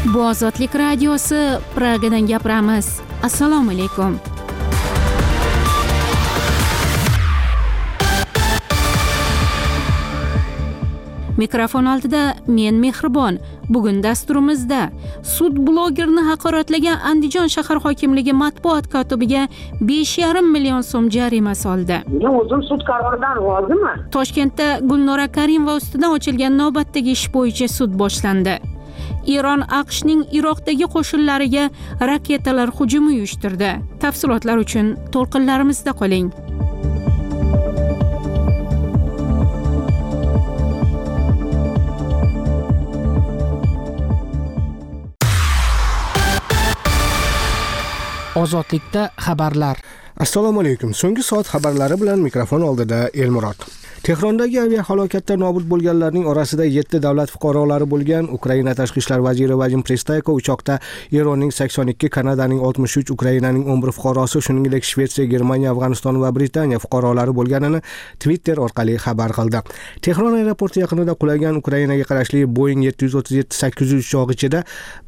Bu Ozodlik radiosi, Pragadan gapiramiz. Assalomu alaykum. Mikrofon oldida men Mehribon. Bugun dasturimizda sud blogerni haqoratlagan Andijon shahar hokimligi matbuot kotibiga 5,5 million so'm jarima soldi. Men o'zim sud qaroridan roziman. Toshkentda Gulnora Karimova ustidan ochilgan navbatdagi ish bo'yicha sud boshlandi. Eron AQShning Iroqdagi qo'shinlariga raketalar hujumi uyushtirdi. Tafsilotlar uchun to'lqinlarimizda qoling. Ozodlikda xabarlar. Assalomu alaykum. So'nggi soat xabarlari bilan mikrofon oldida Elmurod. Tehrondagi aviahalokatda nobud bo'lganlarning orasida 7 davlat fuqarolari bo'lgan Ukraina tashqi ishlar vaziri Vadim Pristayko uchoqda Eronning 82, Kanadaning 63, Ukrainaning 11 fuqarosi, shuningdek Shvetsiya, Germaniya, Afg'oniston va Britaniya fuqarolari bo'lganini Twitter orqali xabar qildi. Tehron aeroporti yaqinida qulagan Ukrainaga qarashli Boeing 737-800 uchog'i ichida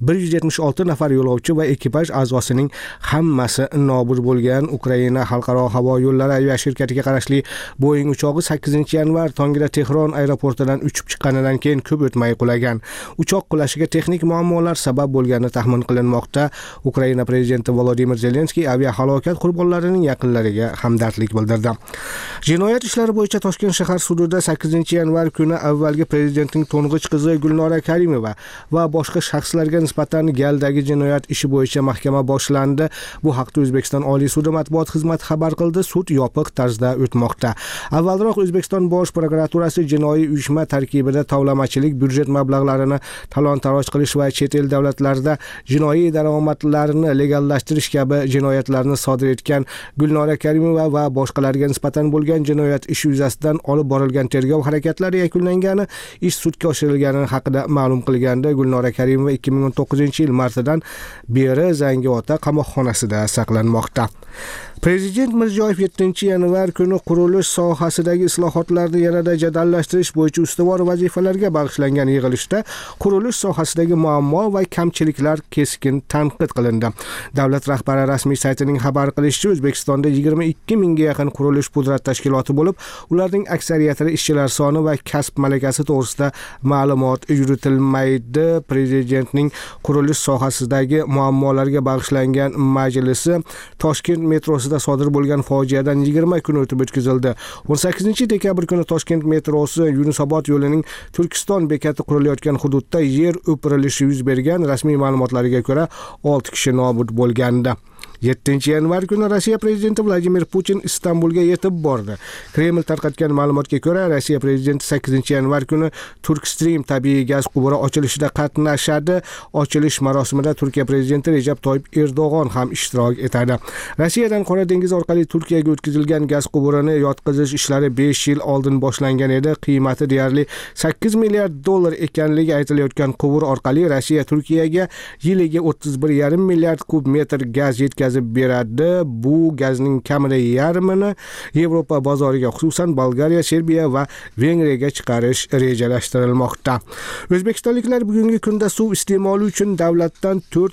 176 nafar yo'lovchi va ekipaj a'zosining hammasi nobud bo'lgan. Ukraina xalqaro havo yo'llari aviashirkatiga qarashli Boeing uchog'i 8-yanvar tongida Tehron aeroportidan uchib chiqqanidan keyin ko'p o'tmay qulagan. Uchoq qulashiga texnik muammolar sabab bo'lgani taxmin qilinmoqda. Ukraina prezidenti Volodimir Zelenskiy aviahalokat qurbonlarining yaqinlariga hamdardlik bildirdi. Jinoyat ishlari bo'yicha Toshkent shahar sudida 8-yanvar kuni avvalgi prezidentning to'ng'ich qizi Gulnora Karimova va boshqa shaxslarga nisbatan galdagi jinoyat ishi bo'yicha mahkama boshlandi. Bu haqda O'zbekiston Oliy sudi matbuot xizmati xabar qildi. Sud yopiq tarzda o'tmoqda. Avvalroq O'zbekiston Bosh prokuraturasi jinoiy uyushma tarkibida tovlamachilik, byudjet mablag'larini talon-taroj qilish va chet el davlatlarida jinoiy daromadlarni legallashtirish kabi jinoyatlarni sodir etgan Gulnora Karimova va boshqalarga nisbatan bo'lgan jinoyat ishi yuzasidan olib borilgan tergov harakatlari yakunlangani, ish sudga oshirilgani haqida ma'lum qilganda Gulnora Karimova 2019-yil martidan beri Zangiota qamoqxonasida saqlanmoqda. Prezident Mirziyoyev 7-yanvar kuni qurilish sohasidagi islohotlarni yanada jadallashtirish bo'yicha ustuvor vazifalarga bag'ishlangan yig'ilishda qurilish sohasidagi muammo va kamchiliklar keskin tanqid qilindi. Davlat rahbari rasmiy saytining xabar qilishicha, O'zbekistonda 22 mingga yaqin qurilish pudrat tashkiloti bo'lib, ularning aksariyatida ishchilar soni va kasb malakasi to'g'risida ma'lumot yuritilmaydi. Prezidentning qurilish sohasidagi muammolarga bag'ishlangan majlisi Toshkent metrosida sodir bo'lgan fojiadan 20 kun o'tib o'tkazildi. 18-dekabr kuni Toshkent metrosi Yunusobod yo'lining Turkiston bekati qurilayotgan hududda yer o'pirilishi yuz bergan. Rasmiy ma'lumotlarga ko'ra 6 kishi nobud bo'lgandi. 7-yanvar kuni Rossiya prezidenti Vladimir Putin Istanbulga yetib bordi. Kreml tarqatgan ma'lumotga ko'ra, Rossiya prezidenti 8-yanvar kuni Turkstream tabiiy gaz quvuri ochilishida qatnashadi. Ochilish marosimida Turkiya prezidenti Recep Tayyip Erdo'g'on ham ishtirok etadi. Rossiyadan Qora dengiz orqali Turkiyaga o'tkazilgan gaz quvurini yotqizish ishlari 5 yil oldin boshlangan edi. Qiymati deyarli 8 milliard dollar ekanligi aytilayotgan quvur orqali Rossiya Turkiyaga yiliga 31,5 milliard kub metr gaz yetkazib beradi. Bu gazning kamida yarmini Yevropa bozoriga, xususan Bolgariya, Serbiya va Vengriyaga chiqarish rejalashtirilmoqda. O'zbekistonliklar bugungi kunda suv iste'moli uchun davlatdan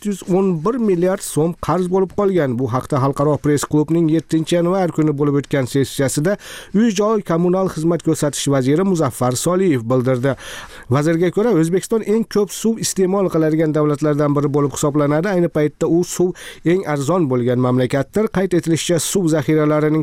411 milliard so'm qarz bo'lib qolgan. Bu haqda Xalqaro press klubning 7-yanvar kuni bo'lib o'tgan sessiyasida Uy-joy kommunal xizmat ko'rsatish vaziri Muzaffar Soliyev bildirdi. Vazirga ko'ra, O'zbekiston eng ko'p suv iste'mol qiladigan davlatlardan biri bo'lib hisoblanadi. Ayni paytda u suv eng arzon bo'lgan mamlakatdir. Qayd etilishicha, suv zaxiralarining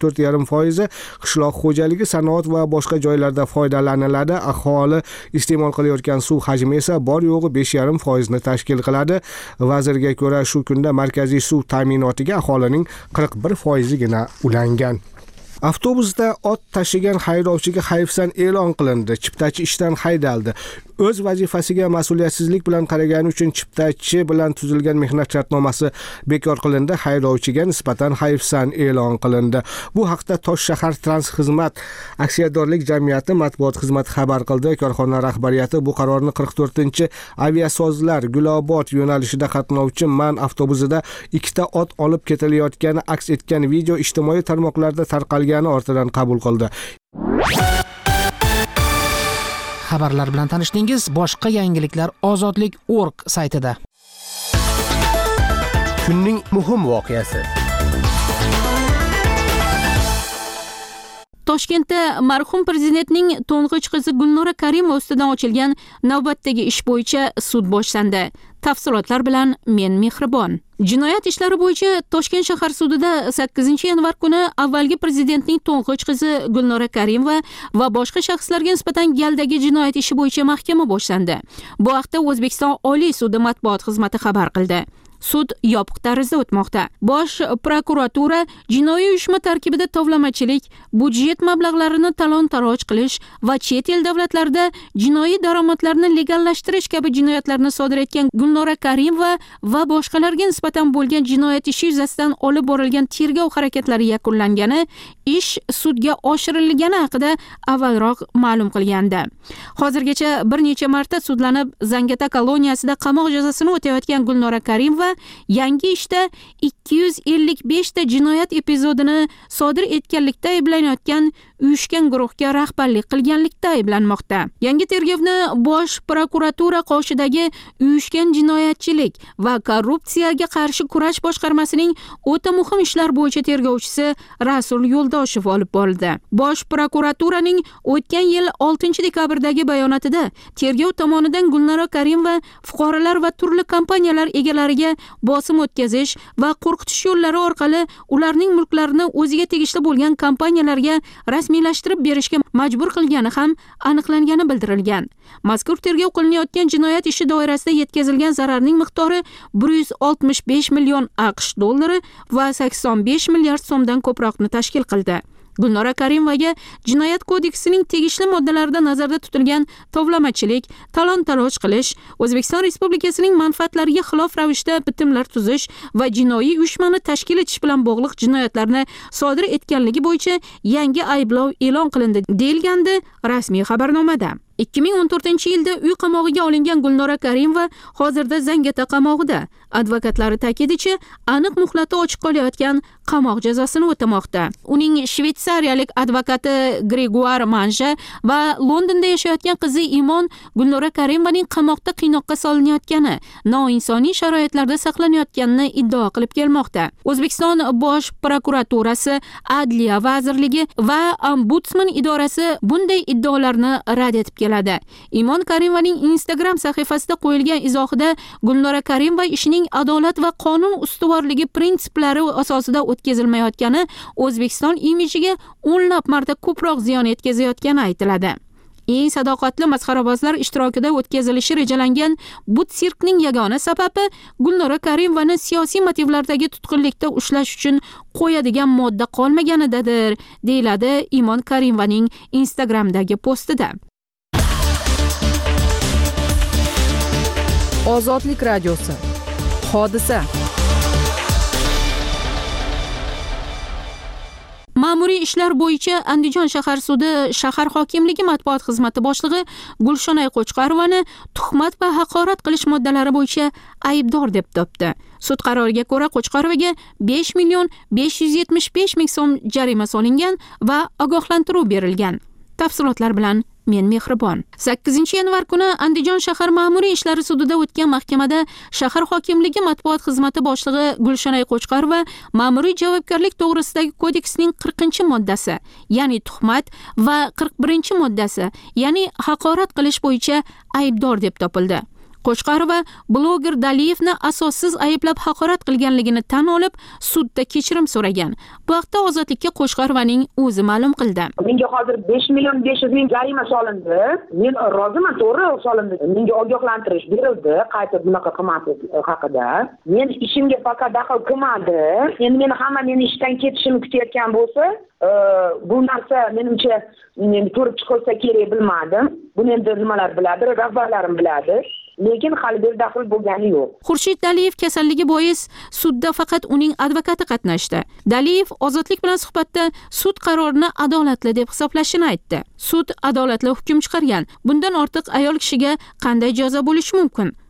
94,5% qishloq xo'jaligi, sanoat va boshqa joylarda foydalaniladi. Aholi iste'mol qilayotgan suv hajmi esa bor yo'g'i 5,5% ni tashkil qiladi. Vazirga ko'ra, shu kunda markaziy suv ta'minotiga aholining 41%gina ulangan. Avtobusda ot tashigan haydovchiga hayfsan e'lon qilindi. Chiptachi ishdan haydaldi. O'z vazifasiga mas'uliyatsizlik bilan qaragani uchun chiptachi bilan tuzilgan mehnat shartnomasi bekor qilindi. Haydovchiga nisbatan hayfsan e'lon qilindi. Bu haqda Tosh shahar Transxizmat aksiyadorlik jamiyati matbuot xizmati xabar qildi. Korxona rahbariyati bu qarorni 44-aviasozlar Gulobod yo'nalishida qatnovchi MAN avtobusida 2 ta ot olib ketilayotgani aks etgan video ijtimoiy tarmoqlarda tarqalgani ortidan qabul qildi. xabarlar bilan tanishdingiz. Boshqa yangiliklar ozodlik.org saytida. Kunning muhim voqeasi. Toshkentda marhum prezidentning to'ng'ich qizi Gulnora Karimova ustidan ochilgan navbatdagi ish bo'yicha sud boshlandi. Tafsilotlar bilan men Mehribon. Jinoyat ishlari bo'yicha Toshkent shahar sudida 8-yanvar kuni avvalgi prezidentning to'ng'ich qizi Gulnora Karimova va boshqa shaxslarga nisbatan galdagi jinoyat ishi bo'yicha mahkama boshlandi. Bu haqda O'zbekiston Oliy sudi matbuot xizmati xabar qildi. Sud yopiq tarzda o'tmoqda. Bosh prokuratura jinoiy uyushma tarkibida tovlamachilik, budjet mablag'larini talon-taroj qilish va chet el davlatlarida jinoiy daromadlarni legallashtirish kabi jinoyatlarni sodir etgan Gulnora Karimova va boshqalarga nisbatan bo'lgan jinoyat ishi yuzasidan olib borilgan tergov harakatlari yakunlangani, ish sudga oshirilgani haqida avvalroq ma'lum qilgandi. Hozirgacha bir necha marta sudlanib, Zangata koloniyasida qamoq jazosini o'tayotgan Gulnora Karimova yangi ishda 255 ta jinoyat epizodini sodir etganlikda ayblanayotgan uyushgan guruhga rahbarlik qilganlikda ayblanmoqda. Yangi tergovni Bosh prokuratura qoshidagi uyushgan jinoyatchilik va korrupsiyaga qarshi kurash boshqarmasining o'ta muhim ishlar bo'yicha tergovchisi Rasul Yo'ldoshev olib bordi. Bosh prokuraturaning o'tgan yil 6-dekabrdagi bayonotida tergov tomonidan Gulnora Karimova fuqarolar va turli kompaniyalar egalariga bosim o'tkazish va qo'rqitish yo'llari orqali ularning mulklarini o'ziga tegishli bo'lgan kompaniyalarga rasmiylashtirib berishga majbur qilgani ham aniqlangani bildirilgan. Mazkur tergov qilinayotgan jinoyat ishi doirasida yetkazilgan zararning miqdori 165 million AQSh dollari va 85 milliard so'mdan ko'proqni tashkil qildi. Gulnora Karimovaga Jinoyat kodeksining tegishli moddalarida nazarda tutilgan tovlamachilik, talon-taroj qilish, O'zbekiston Respublikasining manfaatlariga xilof ravishda bitimlar tuzish va jinoiy uyushmani tashkil etish bilan bog'liq jinoyatlarni sodir etganligi bo'yicha yangi ayblov e'lon qilindi, deyilgandi rasmiy xabarnomada. 2014-yilda uy qamog'iga olingan Gulnora Karimova hozirda Zangata qamog'ida. Advokatlari ta'kidicha, aniq muhlati ochiq qolayotgan qamoq jazosini o'tamoqda. Uning shvetsariyalik advokati Gregoire Manja va Londonda yashayotgan qizi Imon Gulnora Karimovaning qamoqda qiynoqqa solinayotgani, noinsoniy sharoitlarda saqlanayotganini iddao qilib kelmoqda. O'zbekiston Bosh prokuraturasi, Adliya vazirligi va Ombudsman idorasi bunday iddaolarni rad etib keladi. Imon Karimovaning Instagram sahifasida qo'yilgan izohida Gulnora Karimova ishining adolat va qonun ustuvorligi prinsiplari asosida o'tkazilmayotgani O'zbekiston imijiga o'nlab marta ko'proq ziyon yetkazayotgani aytiladi. Eng sadoqatli masxarabozlar ishtirokida o'tkazilishi rejalangan bu sirkning yagona sababi Gulnora Karimovani siyosiy motivlardagi tutqunlikda ushlash uchun qo'yadigan modda qolmaganidadir, deyiladi Imon Karimovaning Instagramdagi postida. Ozodlik radiosi. Hodisa. Ma'muriy ishlar bo'yicha Andijon shahar sudi shahar hokimligi matbuot xizmati boshlig'i Gulshonay Qo'chqarovani tuhmat va haqorat qilish moddalari bo'yicha aybdor deb topdi. Sud qaroriga ko'ra Qo'chqarovaga 5,575,000 so'm jarima solingan va ogohlantiruv berilgan. Tafsilotlar bilan men Mehribon. 8-yanvar kuni Andijon shahar ma'muriy ishlari sudida o'tgan mahkamada shahar hokimligi matbuot xizmati boshlig'i Gulshonay Qo'chqarova ma'muriy javobgarlik to'g'risidagi kodeksning 40-moddasi, ya'ni tuhmat va 41-moddasi, ya'ni haqorat qilish bo'yicha aybdor deb topildi. Qo'chqarova bloger Daliyevni asossiz ayblab haqorat qilganligini tan olib, sudda kechirim so'ragan. Bu haqda Ozodlikka Qo'chqarovaning o'zi ma'lum qildi. Menga hozir 5,500,000 jarima solindi. Men roziman, to'g'ri solindi. Menga ogohlantirish berildi, qayta bunaqa qilmaslik haqida. Men ishimga faqat daxl qilmadi. Endi meni hamma meni ishdan ketishimni kutayotgan bo'lsa, bu narsa menimcha ko'rib chiqilsa kerak, bilmadim. Buni endi nimalar biladi, rahbarlarim biladi. Lekin hali bir daxl bo'lgani yo'q. Xurshid Daliyev kasalligi bois sudda faqat uning advokati qatnashdi. Daliyev Ozodlik bilan suhbatda sud qarorini adolatli deb hisoblashini aytdi. Sud adolatli hukm chiqargan. Bundan ortiq ayol kishiga qanday jazo bo'lishi mumkin?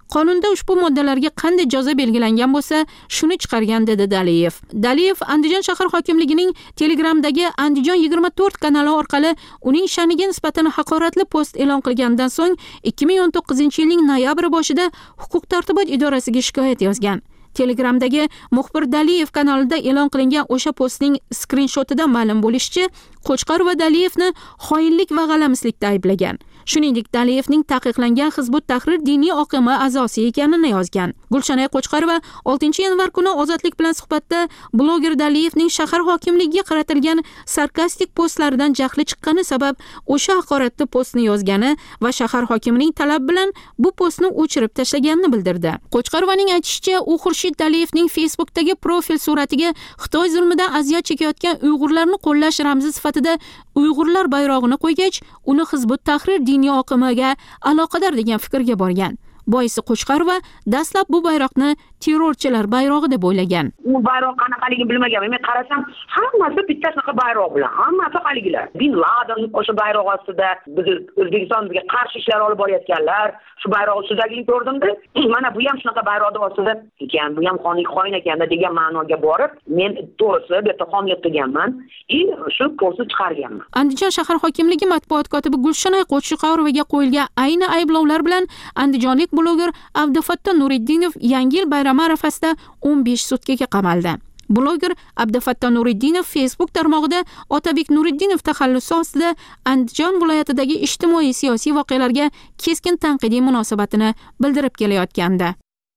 Qonunda ushbu moddalarga qanday jazo belgilangan bo'lsa, shuni chiqargan, dedi Daliyev. Daliyev Andijon shahar hokimligining Telegramdagi Andijon 24 kanali orqali uning sha'niga nisbatan haqoratli post e'lon qilgandan so'ng 2019-yilning noyabr boshida huquq-tartibot idorasiga shikoyat yozgan. Telegramdagi muxbir Daliyev kanalida e'lon qilingan o'sha postning skrinshotida ma'lum bo'lishicha, Qo'chqorov va Daliyevni xoinlik va g'alamislikda ayblagan. Shuningdek, Daliyevning taqiqlangan Hizbut Tahrir diniy oqimi a'zosi ekanini yozgan. Gulshanay Qo'chqorova 6-yanvar kuni Ozodlik bilan suhbatda bloger Daliyevning shahar hokimligiga qaratilgan sarkastik postlaridan jahli chiqqani sabab o'sha haqoratli postni yozgani va shahar hokimining talab bilan bu postni o'chirib tashlaganini bildirdi. Qo'chqorovaning aytishicha, u Xurshid Daliyevning Facebookdagi profil suratiga Xitoy zulmidan aziyat chekayotgan Uyg'urlarni qo'llash ramzi sifatida Uyg'urlar bayrog'ini qo'ygach, uni Hizbut Tahrir diniy oqimiga aloqador degan fikrga borgan. Boisi Qo'chqorova dastlab bu bayroqni terrorchilar bayrog'i deb o'ylagan. U bayroq qanaqaligini bilmaganman. Men qarasam, hammasi bitta sanaqa bayroq bilan, hammasi haligilar. Bin Laden o'sha bayroq ostida biz O'zbekistonga qarshi ishlar olib borayotganlar, shu bayroq ustidagini ko'rdimda, mana bu ham shunaqa bayroqning ostida ekan, bu ham xoin ekanda degan ma'noga borib, men to'g'risi bu yerda xonlik qilganman, shu postni chiqarganman. Andijon shahar hokimligi matbuot kotibi Gulshanay Qo'chqorovaga qo'yilgan ayni ayblovlar bilan andijonlik bloger Abdufatto Nuriddinov Yangi yil bayrami arafasida 15 sutkaga qamaldi. Bloger Abdufatto Nuriddinov Facebook tarmog'ida Otabek Nuriddinov taxallusi ostida Andijon viloyatidagi ijtimoiy-siyosiy voqealarga keskin tanqidiy munosabatini bildirib kelayotgandi.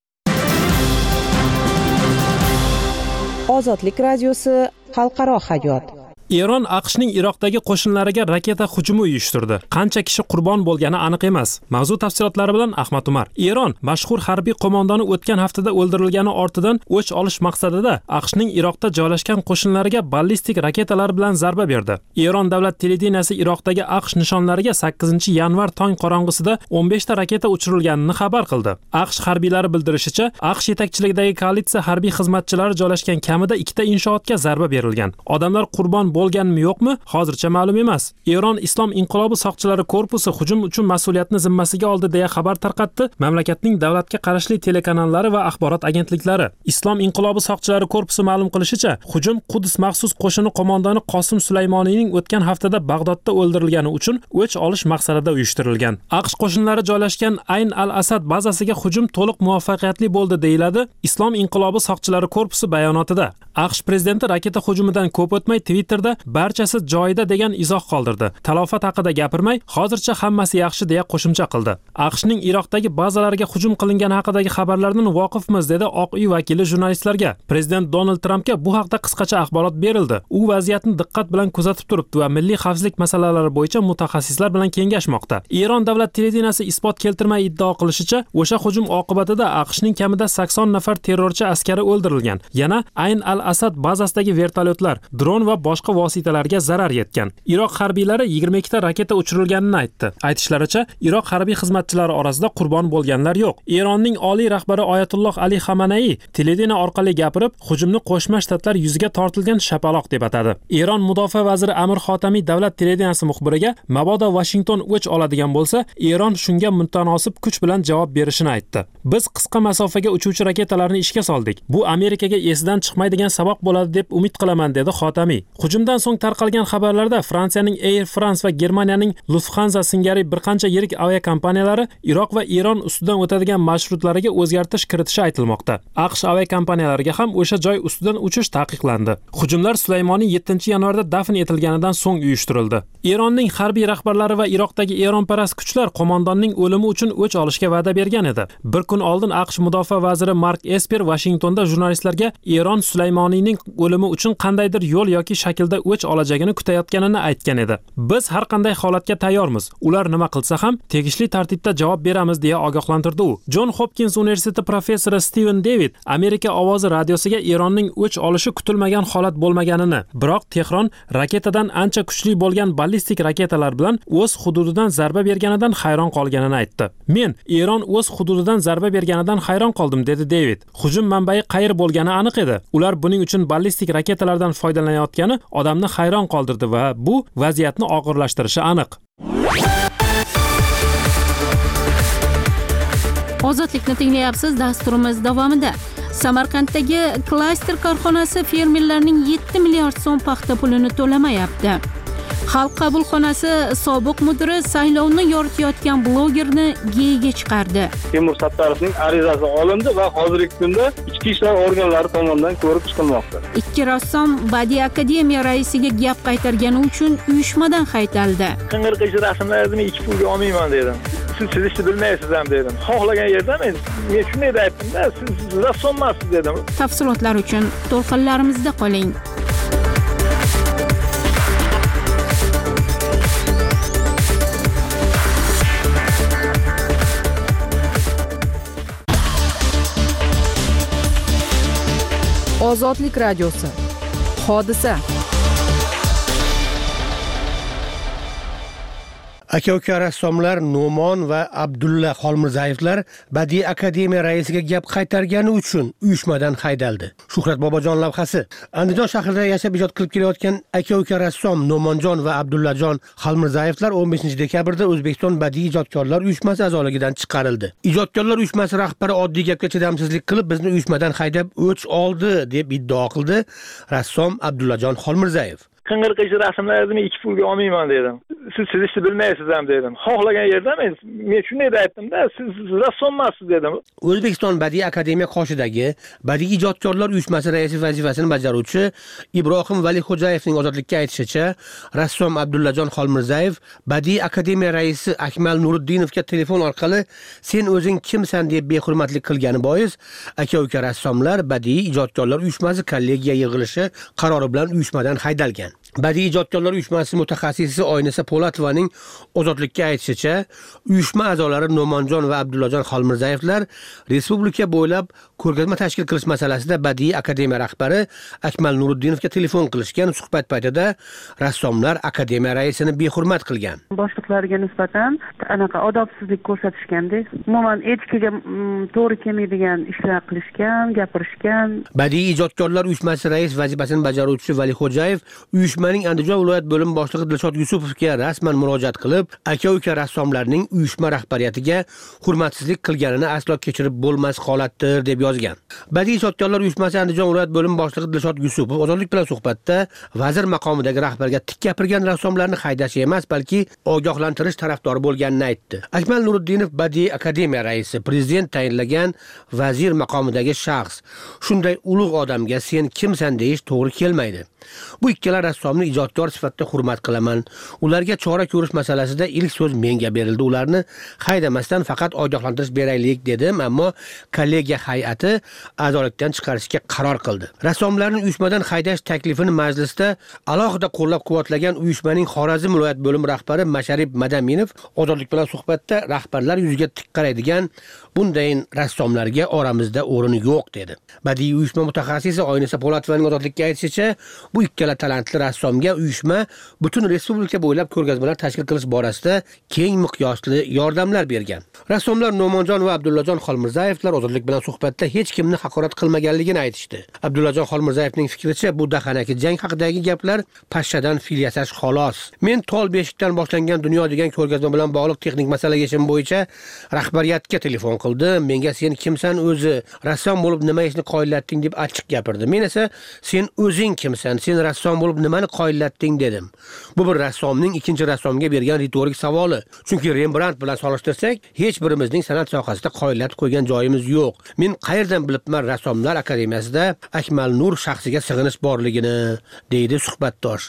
Ozodlik radiosi xalqaro hayot. Eron AQShning Iroqdagi qo'shinlariga raketa hujumi uyushtirdi. Qancha kishi qurbon bo'lgani aniq emas. Mavzu tafsilotlari bilan Ahmad Umar. Eron mashhur harbiy qo'mondoni o'tgan haftada o'ldirilgani ortidan o'ch olish maqsadida AQShning Iroqda joylashgan qo'shinlariga ballistik raketalar bilan zarba berdi. Eron davlat televideniyasi Iroqdagi AQSh nishonlariga 8-yanvar tong qorong'isida 15 ta raketa uchirilganini xabar qildi. AQSh harbiylari bildirishicha, AQSh yetakchiligidagi koalitsiya harbiy xizmatchilari joylashgan kamida 2 ta inshootga zarba berilgan. Odamlar qurbon bo'lganmi yo'qmi hozircha ma'lum emas. Eron Islom inqilobi soqchilari korpusi hujum uchun mas'uliyatni zimmasiga oldi deya xabar tarqatdi mamlakatning davlatga qarashli telekanallari va axborot agentliklari. Islom inqilobi soqchilari korpusi ma'lum qilishicha, hujum Quds maxsus qo'shini qo'mondoni Qosim Sulaymoniyning o'tgan haftada Bag'dodda o'ldirilgani uchun o'ch olish maqsadida uyushtirilgan. AQSh qo'shinlari joylashgan Ayn al-Asad bazasiga hujum to'liq muvaffaqiyatli bo'ldi deyiladi Islom inqilobi soqchilari korpusi bayonotida. AQSh prezidenti raketa hujumidan ko'p o'tmay Twitterda barchasi joyida degan izoh qoldirdi. Talofat haqida gapirmay, hozircha hammasi yaxshi deya qo'shimcha qildi. AQShning Iroqdagi bazalariga hujum qilingani haqidagi xabarlardan voqifmiz dedi Oq uy vakili jurnalistlarga. Prezident Donald Trampga bu haqda qisqacha axborot berildi. U vaziyatni diqqat bilan kuzatib turibdi va milliy xavfsizlik masalalari bo'yicha mutaxassislar bilan kengashmoqda. Eron davlat televideniyasi isbot keltirmay iddao qilishicha, o'sha hujum oqibatida AQShning kamida 80 nafar terrorchi askari o'ldirilgan. Yana Ayn al-Asad bazasidagi vertolyotlar, dron va boshqa vositalarga zarar yetgan. Iroq harbiylari 22 ta raketa uchirilganini aytdi. Aytishlaricha, Iroq harbiy xizmatchilari orasida qurbon bo'lganlar yo'q. Eronning oliy rahbari Oyatulloh Ali Xamenei televideniya orqali gapirib, hujumni Qo'shma Shtatlar yuziga tortilgan shapaloq deb atadi. Eron mudofaa vaziri Amir Xotamiy davlat televideniyasi muxbiriga, mabodo Washington o'ch oladigan bo'lsa, Eron shunga mutanosib kuch bilan javob berishini aytdi. Biz qisqa masofaga uchuvchi raketalarni ishga soldik. Bu Amerikaga esidan chiqmaydigan saboq bo'ladi deb umid qilaman, dedi Xotamiy. Hujumdan so'ng tarqalgan xabarlarda Fransiyaning Air France va Germaniyaning Lufthansa singari bir qancha yirik aviakompaniyalari Iroq va Eron ustidan o'tadigan marshurutlariga o'zgartirish kiritishi aytilmoqda. AQSh aviakompaniyalariga ham o'sha joy ustidan uchish taqiqlandi. Hujumlar Sulaymoniy 7-yanvarda dafn etilganidan so'ng uyushtirildi. Eronning harbiy rahbarlari va Iroqdagi Eronparast kuchlar qo'mondonning o'limi uchun o'ch olishga va'da bergan edi. Bir kun oldin AQSh mudofaa vaziri Mark Esper Washingtonda jurnalistlarga Eron Sulaymoniyning o'limi uchun qandaydir yo'l yoki shaklda o'ch olajagini kutayotganini aytgan edi. Biz har qanday holatga tayyormiz. Ular nima qilsa ham tegishli tartibda javob beramiz deya ogohlantirdi u. John Hopkins universiteti professori Steven David Amerika ovozi radiosiga Eronning o'ch olishi kutilmagan holat bo'lmaganini, biroq Tehron raketadan ancha kuchli bo'lgan ballistik raketalar bilan o'z hududidan zarba berganidan hayron qolganini aytdi. Men Eron o'z hududidan zarba berganidan hayron qoldim, dedi David. Hujum manbai qayer bo'lgani aniq edi. Ular buning uchun ballistik raketalardan foydalanayotgani odamni hayron qoldirdi va bu vaziyatni og'irlashtirishi aniq. Ozodlikni tinglayapsiz. Dasturimiz davomida Samarqanddagi klaster korxonasi fermerlarning 7 milliard so'm paxta pulini to'lamayapti. Xalq qabulxonasi sobiq mudiri saylovni yoritayotgan blogerni geyiga chiqardi. Temur Sattarovning arizasi olindi va hozirgi kunda ichki ishlar organlari tomonidan ko'rib chiqilmoqda. Ikki rassom Badiiy akademiya raisiga gap qaytargani uchun uyushmadan haydaldi. Qing'irqish rasmlarimni 2 pulga olmayman dedim. Siz chizishni bilmaysiz ham dedim. Xohlagan yerda men shunday aytdim-da, siz rassom emassiz dedim. Tafsilotlar uchun to'lqinlarimizda qoling. Ozodlik radiosi. Hodisa. Aka-uka rassomlar No'mon va Abdulla Xolmirzayevlar Badiiy akademiya raisiga gap qaytargani uchun uyushmadan haydaldi. Shuhrat Bobojon lavhasi. Andijon shahrida yashab ijod qilib kelayotgan aka-uka rassom No'monjon va Abdullajon Xolmirzayevlar 15-dekabrda O'zbekiston Badiiy ijodkorlar uyushmasi a'zoligidan chiqarildi. Ijodkorlar uyushmasi rahbari oddiy gapga chidamsizlik qilib bizni uyushmadan haydab o'ch oldi deb iddao qildi rassom Abdullajon Xolmirzayev. Qing'irqish rasmlarimni 2 pulga olmayman dedim. Siz chizishni bilmaysiz ham dedim. Xohlagan yerda men shunday aytdim-da, siz rassom emassiz dedim. O'zbekiston Badiiy akademiya qoshidagi Badiiy ijodkorlar uyushmasi raisi vazifasini bajaruvchi Ibrohim Valixo'jayevning ozodlikka aytishicha, rassom Abdullajon Xolmirzayev Badiiy akademiya raisi Akmal Nuriddinovga telefon orqali "Sen o'zing kimsan?" deb behurmatlik qilgani bois aka-uka rassomlar Badiiy ijodkorlar uyushmasi kollegiya yig'ilishi qarori bilan uyushmadan haydalgan. Badiiy ijodkorlar uyushmasi mutaxassisi Oynisa Po'latovaning ozodlikka aytishicha, uyushma a'zolari No'monjon va Abdullajon Xolmirzayevlar respublika bo'ylab ko'rgazma tashkil qilish masalasida Badiiy akademiya rahbari Akmal Nuriddinovga telefon qilishgan. Suhbat paytida rassomlar akademiya raisini behurmat qilgan. Boshliqlariga nisbatan anaqa odobsizlik ko'rsatishganda, umuman etikaga to'g'ri kelmaydigan ishlar qilishgan, gapirishgan. Badiiy ijodkorlar uyushmasi rais vazifasini bajaruvchi Valixo'jayev uyushmaning Andijon viloyat bo'lim boshlig'i Dilshod Yusupovga rasman murojaat qilib, aka-uka rassomlarning uyushma rahbariyatiga hurmatsizlik qilganini aslo kechirib bo'lmas holatdir deb yozgan. Badiiy ijodkorlar uyushmasi Andijon viloyat bo'lim boshlig'i Dilshod Yusupov ozodlik bilan suhbatda vazir maqomidagi rahbarga tik gapirgan rassomlarni haydash emas, balki ogohlantirish tarafdori bo'lganini aytdi. Akmal Nuriddinov Badiiy akademiya raisi, prezident tayinlagan vazir maqomidagi shaxs. Shunday ulug' odamga sen kimsan deyish to'g'ri kelmaydi. Bu ikkala rassomni ijodkor sifatida hurmat qilaman. Ularga chora ko'rish masalasida ilk so'z menga berildi. Ularni haydamasdan faqat ogohlantirish beraylik dedim, ammo kollegiya hay'ati a'zolikdan chiqarishga qaror qildi. Rassomlarning uyushmadan haydash taklifini majlisda alohida qo'llab-quvvatlagan uyushmaning Xorazm viloyat bo'lim rahbari Masharib Madaminov ozodlik bilan suhbatda rahbarlar yuziga tik qaraydigan bunday rassomlarga oramizda o'rin yo'q dedi. Badiiy uyushma mutaxassisi Oynisa Po'latovaning ozodlikka aytishicha, bu ikkala talantli rassomga uyushma butun respublika bo'ylab ko'rgazmalar tashkil qilish borasida keng miqyosli yordamlar bergan. Rassomlar No'monjon va Abdullajon Xolmirzayevlar ozodlik bilan suhbatda hech kimni haqorat qilmaganligini aytishdi. Abdullajon Xolmirzayevning fikricha, bu dahanaki jang haqidagi gaplar pashshadan fil yasash xolos. Men Tol beshikdan boshlangan dunyo degan ko'rgazma bilan bog'liq texnik masala yechimi bo'yicha rahbariyatga telefon qildim. Menga sen kimsan o'zi, rassom bo'lib nima ishni qoyillatding deb achchiq gapirdi. Men esa sen o'zing kimsan, sen rassom bo'lib nimani qoyillatding dedim. Bu bir rassomning ikkinchi rassomga bergan ritorik savoli. Chunki Rembrandt bilan solishtirsak, hech birimizning san'at sohasida qoyillatib qo'ygan joyimiz yo'q. Men qayerdan bilibman rassomlar akademiyasida Akmal Nur shaxsiga sig'inish borligini, deydi suhbatdosh.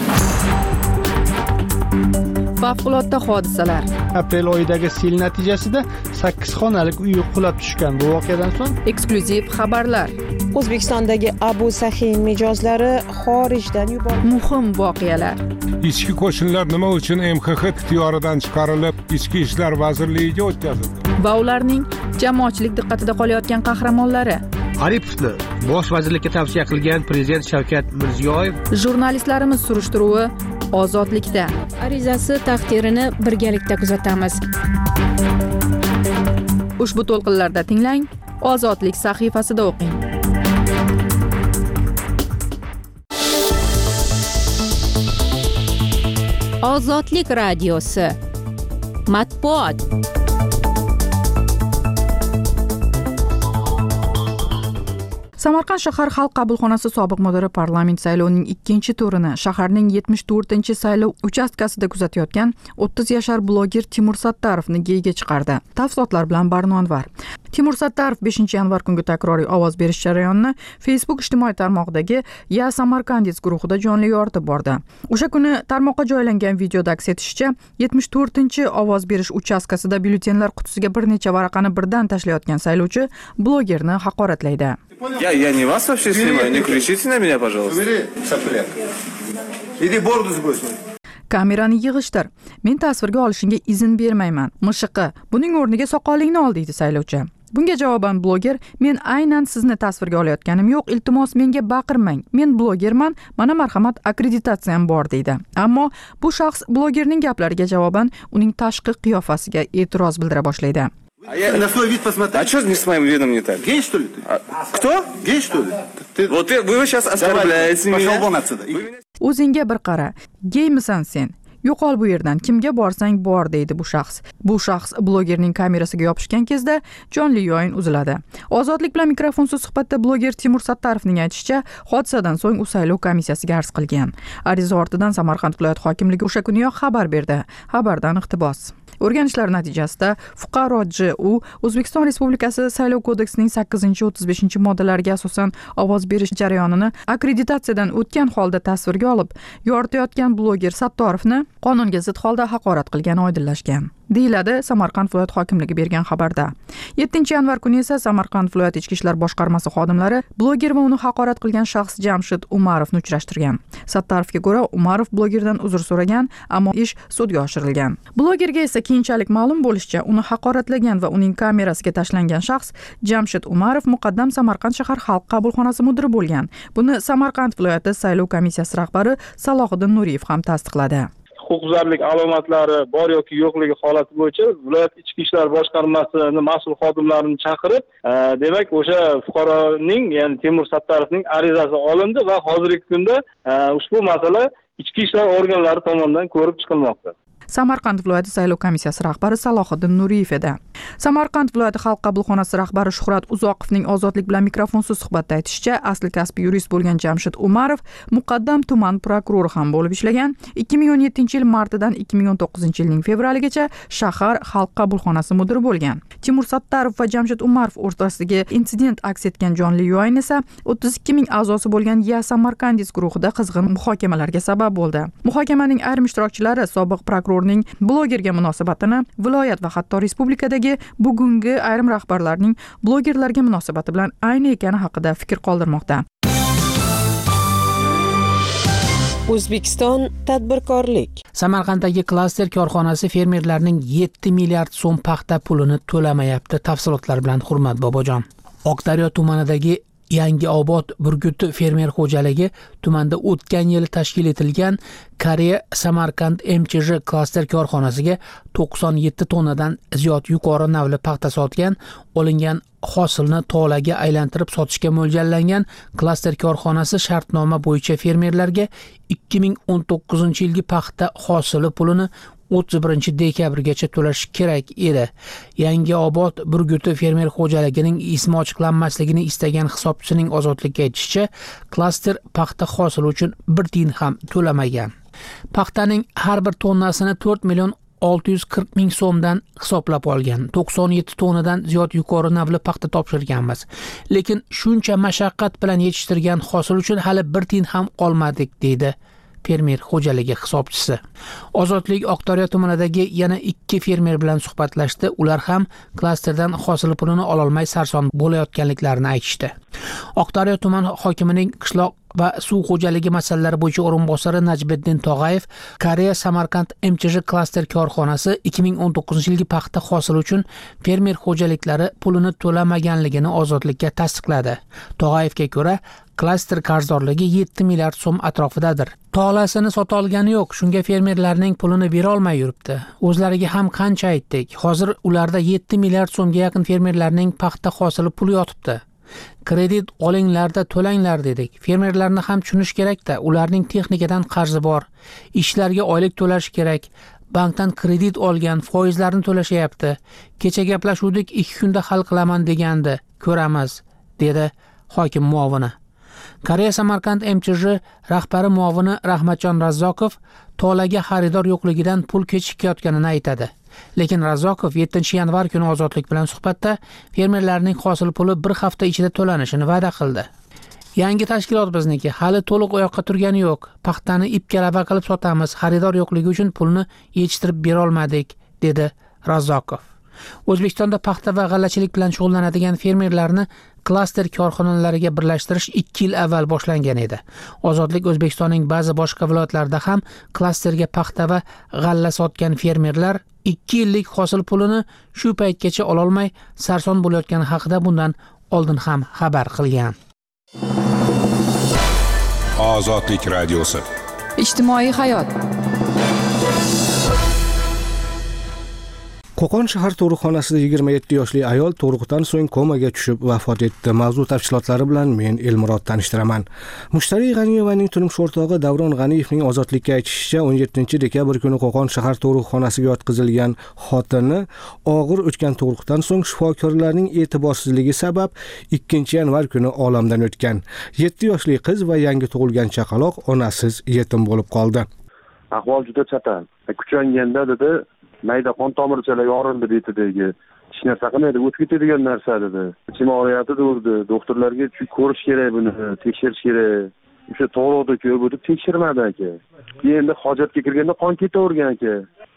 Favqulodda hodisalar. Aprel oyidagi sel natijasida 8 xonalik uy qulab tushgan. Bu voqeadan so'ng Eksklyuziv xabarlar. O'zbekistondagi Abu Sahiy mijozlari xorijdan yuborildi. Muhim voqealar. Ichki qo'shinlar nima uchun MXX ixtiyoridan chiqarilib, Ichki ishlar vazirligiga o'tkazildi? Va ularning jamoatchilik diqqatida qolayotgan qahramonlari. Aripovni bosh vazirlikka tavsiya qilgan prezident Shavkat Mirziyoyev. Jurnalistlarimiz surishtiruvi Ozodlikda. Arizasi taqdirini birgalikda kuzatamiz. Ushbu to'lqinlarda tinglang, Ozodlik sahifasida o'qing. Ozodlik radiosi. Matbuot. Samarqand shahar xalq qabulxonasi sobiq mudiri parlament saylovining ikkinchi turini shaharning 74-saylov uchastkasida kuzatayotgan 30 yashar bloger Timur Sattarovni geyiga chiqardi. Tafsilotlar bilan Barnonvar. Timur Sattarov 5-yanvar kungi takroriy ovoz berish jarayonini Facebook ijtimoiy tarmog'idagi Ya Samarkandis guruhida jonli yoritib bordi. O'sha kuni tarmoqqa joylangan videoda aks etishicha, 74-ovoz berish uchastkasida byulletenlar qutisiga bir necha varaqani birdan tashlayotgan saylovchi blogerni haqoratlaydi. Я не вас вообще снимаю, не кричите на меня, пожалуйста. Убери, сопляк. Иди борду сбрось. Kamerani yig'ishtir. Men tasvirga olishingga izn bermayman. Mishiqi, buning o'rniga soqolingni ol deydi saylovchi. Bunga javoban bloger, men aynan sizni tasvirga olayotganim yo'q, iltimos menga baqirmang. Men blogerman, mana marhamat akkreditatsiyam bor deydi. Ammo bu shaxs blogerning gaplariga javoban uning tashqi qiyofasiga e'tiroz bildira boshlaydi. На свой вид посмотри. А что не с моим видом не так? Гей, что ли ты? Кто? Гей, что ли? Вот вы сейчас оскорбляете меня. Пошел вон отсюда. O'zingga bir qara. Geymisan sen? Yo'qol bu yerdan. Kimga borsang bor deydi bu shaxs. Bu shaxs blogerning kamerasiga yopishgan kezda jonli yo'yin uziladi. Ozodlik bilan mikrofonsiz suhbatda bloger Timur Sattarovning aytishicha, hodisadan so'ng u saylov komissiyasiga arz qilgan. Ariza ortidan Samarqand viloyat hokimligi o'sha kuniyoq xabar berdi. Xabardan iqtibos. O'rganishlar natijasida fuqaro J.U. O'zbekiston Respublikasi Saylov kodeksining 8-35 moddalariga asosan ovoz berish jarayonini akkreditatsiyadan o'tgan holda tasvirga olib, yoritayotgan bloger Sattarovni qonunga zid holda haqorat qilgani oydinlashgan. deyiladi Samarqand viloyat hokimligi bergan xabarda. 7-yanvar kuni esa Samarqand viloyat ichki ishlar boshqarmasi xodimlari bloger va uni haqorat qilgan shaxs Jamshid Umarovni uchrashtirgan. Sattarovga ko'ra, Umarov blogerdan uzr so'ragan, ammo ish sudga oshirilgan. Blogerga esa keyinchalik ma'lum bo'lishicha, uni haqoratlagan va uning kamerasiga tashlangan shaxs Jamshid Umarov muqaddam Samarqand shahar xalq qabulxonasi mudiri bo'lgan. Buni Samarqand viloyati saylov komissiyasi rahbari Salohiddin Nuriyev ham tasdiqladi. Huquqbuzarlik alomatlari bor yoki yo'qligi holati bo'yicha viloyat ichki ishlar boshqarmasining mas'ul xodimlarini chaqirib, demak o'sha fuqaroning, ya'ni Timur Sattarovning arizasi olindi va hozirgi kunda ushbu masala ichki ishlar organlari tomonidan ko'rib chiqilmoqda. Samarqand viloyati saylov komissiyasi rahbari Salohiddin Nuriyev edi. Samarqand viloyati xalq qabulxonasi rahbari Shuhrat Uzoqovning ozodlik bilan mikrofonsiz suhbatda aytishicha, asli kasbi yurist bo'lgan Jamshid Umarov muqaddam tuman prokurori ham bo'lib ishlagan. 2017-yil martidan 2019-yilning fevraligacha shahar xalq qabulxonasi mudiri bo'lgan. Timur Sattarov va Jamshid Umarov o'rtasidagi insident aks etgan jonli yo'yin esa 32 ming a'zosi bo'lgan Ya Samarkandis guruhida qizg'in muhokamalarga sabab bo'ldi. Muhokamaning ayrim ishtirokchilari sobiq prokurorning blogerga munosabatini, viloyat va hatto respublikadagi bugungi ayrim rahbarlarning blogerlarga munosabati bilan ayni ekani haqida fikr qoldirmoqda. O'zbekiston tadbirkorlik. Samarqanddagi klaster korxonasi fermerlarning 7 milliard so'm paxta pulini to'lamayapti. Tafsilotlar bilan Hurmat Bobojon. Oqdaryo tumanidagi Yangiobod Burguti fermer xo'jaligi tumanda o'tgan yil tashkil etilgan Koreya Samarkand MChJ klaster korxonasiga 97 tonnadan ziyod yuqori navli paxta sotgan, olingan hosilni tolaga aylantirib sotishga mo'ljallangan klaster korxonasi shartnoma bo'yicha fermerlarga 2019-yilgi paxta hosili pulini 31 dekabrgacha to'lash kerak edi. Yangiobod Burguti fermer xo'jaligining ismi ochiqlanmasligini istagan hisobchisining ozodlikka aytishicha, klaster paxta hosili uchun 1 tiyin ham to'lamagan. Paxtaning har bir tonnasini 4 million 640 ming so'mdan hisoblab olgan. 97 tonnadan ziyod yuqori navli paxta topshirganmiz. Lekin shuncha mashaqqat bilan yetishtirgan hosil uchun hali 1 tiyin ham qolmadik, deydi fermer xo'jaligi hisobchisi. Ozodlik Oqdaryo tumanidagi yana 2 fermer bilan suhbatlashdi. Ular ham klasterdan hosil pulini ololmay sarson bo'layotganliklarini aytishdi. Oqdaryo tuman hokimining qishloq va suv xo'jaligi masalalari bo'yicha o'rinbosari Najmiddin Tog'ayev Koreya Samarkand MChJ klaster korxonasi 2019-yilgi paxta hosili uchun fermer xo'jaliklari pulini to'lamaganligini ozodlikka tasdiqladi. Tog'ayevga ko'ra, klaster qarzdorligi 7 milliard so'm atrofidadir. Tolasini sota olgani yo'q, shunga fermerlarning pulini bera olmay yuribdi. O'zlariga ham qancha aytdik. Hozir ularda 7 milliard so'mga yaqin fermerlarning paxta hosili puli yotibdi. Kredit olinglarda to'langlar dedik. Fermerlarni ham tushunish kerak-da, ularning texnikadan qarzi bor. Ishlarga oylik to'lash kerak. Bankdan kredit olgan, foizlarni to'lashyapti. Kecha gaplashuvdik, 2 kunda hal qilaman degandi. Ko'ramiz, dedi hokim muovini. Koreya Samarqand MChJ rahbari muovini Rahmatjon Razzokov tolaga xaridor yo'qligidan pul kechikayotganini aytadi. Lekin Razzokov 7-yanvar kuni Ozodlik bilan suhbatda fermerlarning hosil puli bir hafta ichida to'lanishini va'da qildi. Yangi tashkilot bizniki, hali to'liq oyoqqa turgani yo'q. Paxtani ip-kalava qilib sotamiz, xaridor yo'qligi uchun pulni yechtirib bera olmadik, dedi Razzokov. O'zbekistonda paxta va g'allachilik bilan shug'ullanadigan fermerlarni klaster korxonalariga birlashtirish 2 yil avval boshlangan edi. Ozodlik O'zbekistonning ba'zi boshqa viloyatlarida ham klasterga paxta va g'alla sotgan fermerlar 2 yillik hosil pulini shu paytgacha ola olmay sarson bo'layotgani haqida bundan oldin ham xabar qilgan. Ozodlik radiosi. Ijtimoiy hayot. Qo'qon shahar tug'ruqxonasida 27 yoshli ayol tug'ruqdan so'ng komaga tushib vafot etdi. Mavzu tafsilotlari bilan men Elmurod tanishtiraman. Mushtariy G'aniyevaning turmush o'rtog'i Davron G'aniyevning Ozodlikka aytishicha, 17 dekabr kuni Qo'qon shahar tug'ruqxonasiga yotqizilgan xotini og'ir o'tgan tug'ruqdan so'ng shifokorlarning e'tiborsizligi sabab 2-yanvar kuni olamdan o'tgan. 7 yoshli qiz va yangi tug'ilgan chaqaloq onasiz yetim bo'lib qoldi. Ahvol juda chatan. Kuchanganda dedi, mayda qon tomirchalar yorildi betidagi. Hech narsa qilmaydi, o'tib ketadigan narsa dedi. Ichim og'riyapti dedi. Doktorlarga ko'rish kerak buni, tekshirish kerak. O'sha to'g'riqda ko'rib o'tib tekshirmadi aka. Endi hojatga kirganda qon ketavergan aka.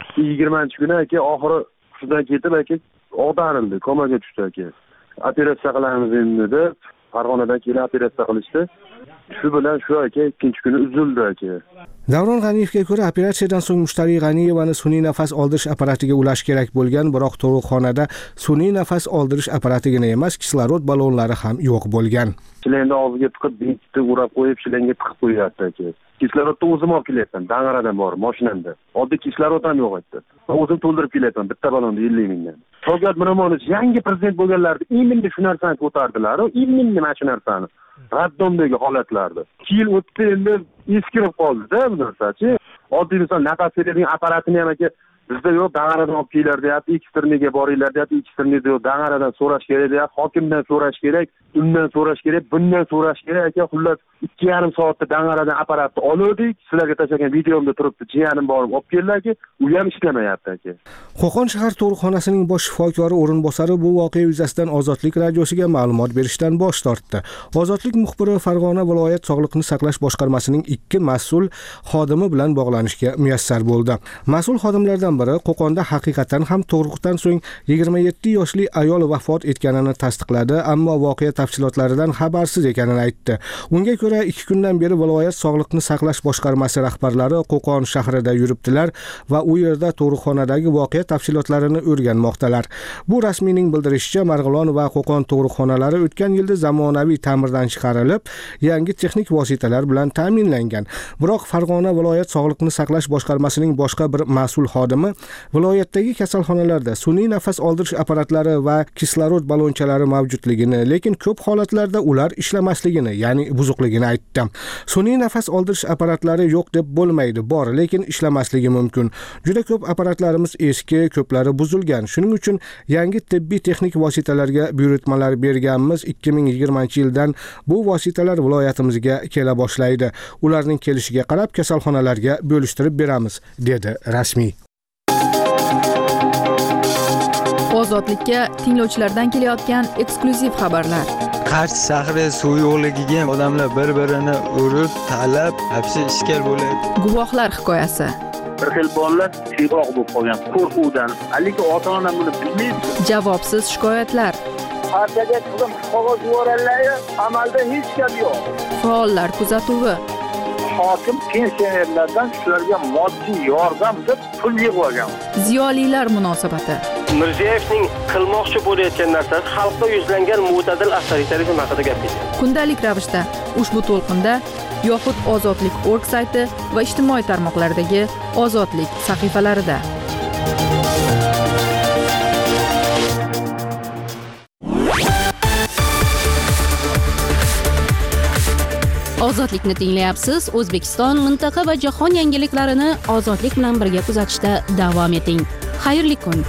20-kuni aka oxiri hushidan ketib aka og'darildi, komaga tushdi aka. Operatsiya qilamiz endi deb Farg'onadan kelib operatsiya qilishdi. Shu bilan shu aka 2-kuni uzildi aka. Davron G'aniyevga ko'ra, operatsiyadan so'ng Mushtariy G'aniyevani sun'iy nafas oldirish apparatiga ulash kerak bo'lgan, biroq tug'ruqxonada sun'iy nafas oldirish apparatigina emas, kislorod ballonlari ham yo'q bo'lgan. Shilangni og'ziga tiqib, bitta urab qo'yib, shilangga tiqib qo'yapti aka. Kislorodni o'zim olib kelyapman, Dang'aradan bor mashinamda. Oddiy kislorod ham yo'q edi. O'zim to'ldirib kelyapman, bitta ballonni 50 mingdan. Shavkat Miromonovich yangi prezident bo'lganlarida imindi shu narsani ko'tardilar, imindi mana shu narsani. Raddomdagi holatlarda. 2 yil o'tdi, endi eskirib qoldi-da bu narsachi. Oddiy inson nafas beradigan apparatini ham aka bizda yo'q, Dang'aradan olib kelinglar deyapti, eksterniga boringlar deyapti, eksternida yo'q, Dang'aradan so'rash kerak deyapti, hokimdan so'rash kerak, undan so'rash kerak, bundan so'rash kerak aka. Xullas 2,5 soatda Dang'aradan apparatni oldik. Sizlarga tashlagan videomda turibdi, jiyanim borib olib keldilar-ki, u ham ishlamayapti aka. Qo'qon shahar tug'ruqxonasining bosh shifokori o'rinbosari bu voqea yuzasidan Ozodlik radiosiga ma'lumot berishdan bosh tortdi. Ozodlik muxbiri Farg'ona viloyat sog'liqni saqlash boshqarmasining 2 mas'ul xodimi bilan bog'lanishga muyassar bo'ldi. Mas'ul xodimlardan biri Qo'qonda haqiqatan ham tug'ruqdan so'ng 27 yoshli ayol vafot etganini tasdiqladi, ammo voqea tafsilotlaridan xabarsiz ekanini aytdi. Unga ko'ra 2 kundan beri viloyat sog'liqni saqlash boshqarmasi rahbarlari Qo'qon shahrida yuribdilar va u yerda tug'ruqxonadagi voqea tafsilotlarini o'rganmoqdalar. Bu rasmiyning bildirishicha, Marg'ilon va Qo'qon tug'ruqxonalari o'tgan yilda zamonaviy ta'mirdan chiqarilib, yangi texnik vositalar bilan ta'minlangan. Biroq Farg'ona viloyat sog'liqni saqlash boshqarmasining boshqa bir mas'ul xodimi viloyatdagi kasalxonalarda sun'iy nafas oldirish apparatlari va kislorod ballonchalari mavjudligini, lekin ko'p holatlarda ular ishlamasligini, ya'ni buzuqligini aytdi. Sun'iy nafas oldirish apparatlari yo'q deb bo'lmaydi, bor, lekin ishlamasligi mumkin. Juda ko'p apparatlarimiz eski, ko'plari buzilgan. Shuning uchun yangi tibbiy texnik vositalarga buyurtmalar berganmiz. 2020-yildan bu vositalar viloyatimizga kela boshlaydi. Ularning kelishiga qarab kasalxonalarga bo'lishtirib beramiz, dedi rasmiy. Ozodlikka tinglovchilardan kelayotgan eksklyuziv xabarlar. Qarshi shahri suv yo'qligiga odamlar bir-birini urib, talab, hapsi ishkal bo'ladi. Guvohlar hikoyasi. Bir xil bolalar siyroq bo'lib qolgan qo'rquvdan. Lekin ota-ona buni bilmaydi. Javobsiz shikoyatlar. Partiyaga qilib qog'oz yuborganlar, amalda hech gap yo'q. Faollar kuzatuvi. Hokim pensionerlardan shularga moddiy yordam deb pul yig'ib olgan. Ziyolilar munosabati. Mirziyoyevning qilmoqchi bo'layotgan narsasi xalqqa yuzlangan mo'tadil avtoritarizm haqida gapirdi. Kundalik ravishda ushbu to'lqinda yoxud Ozodlik org sayti va ijtimoiy tarmoqlardagi Ozodlik sahifalarida. Ozodlikni tinglayapsiz. O'zbekiston, mintaqa va jahon yangiliklarini Ozodlik bilan birga kuzatishda davom eting. Xayrli kun.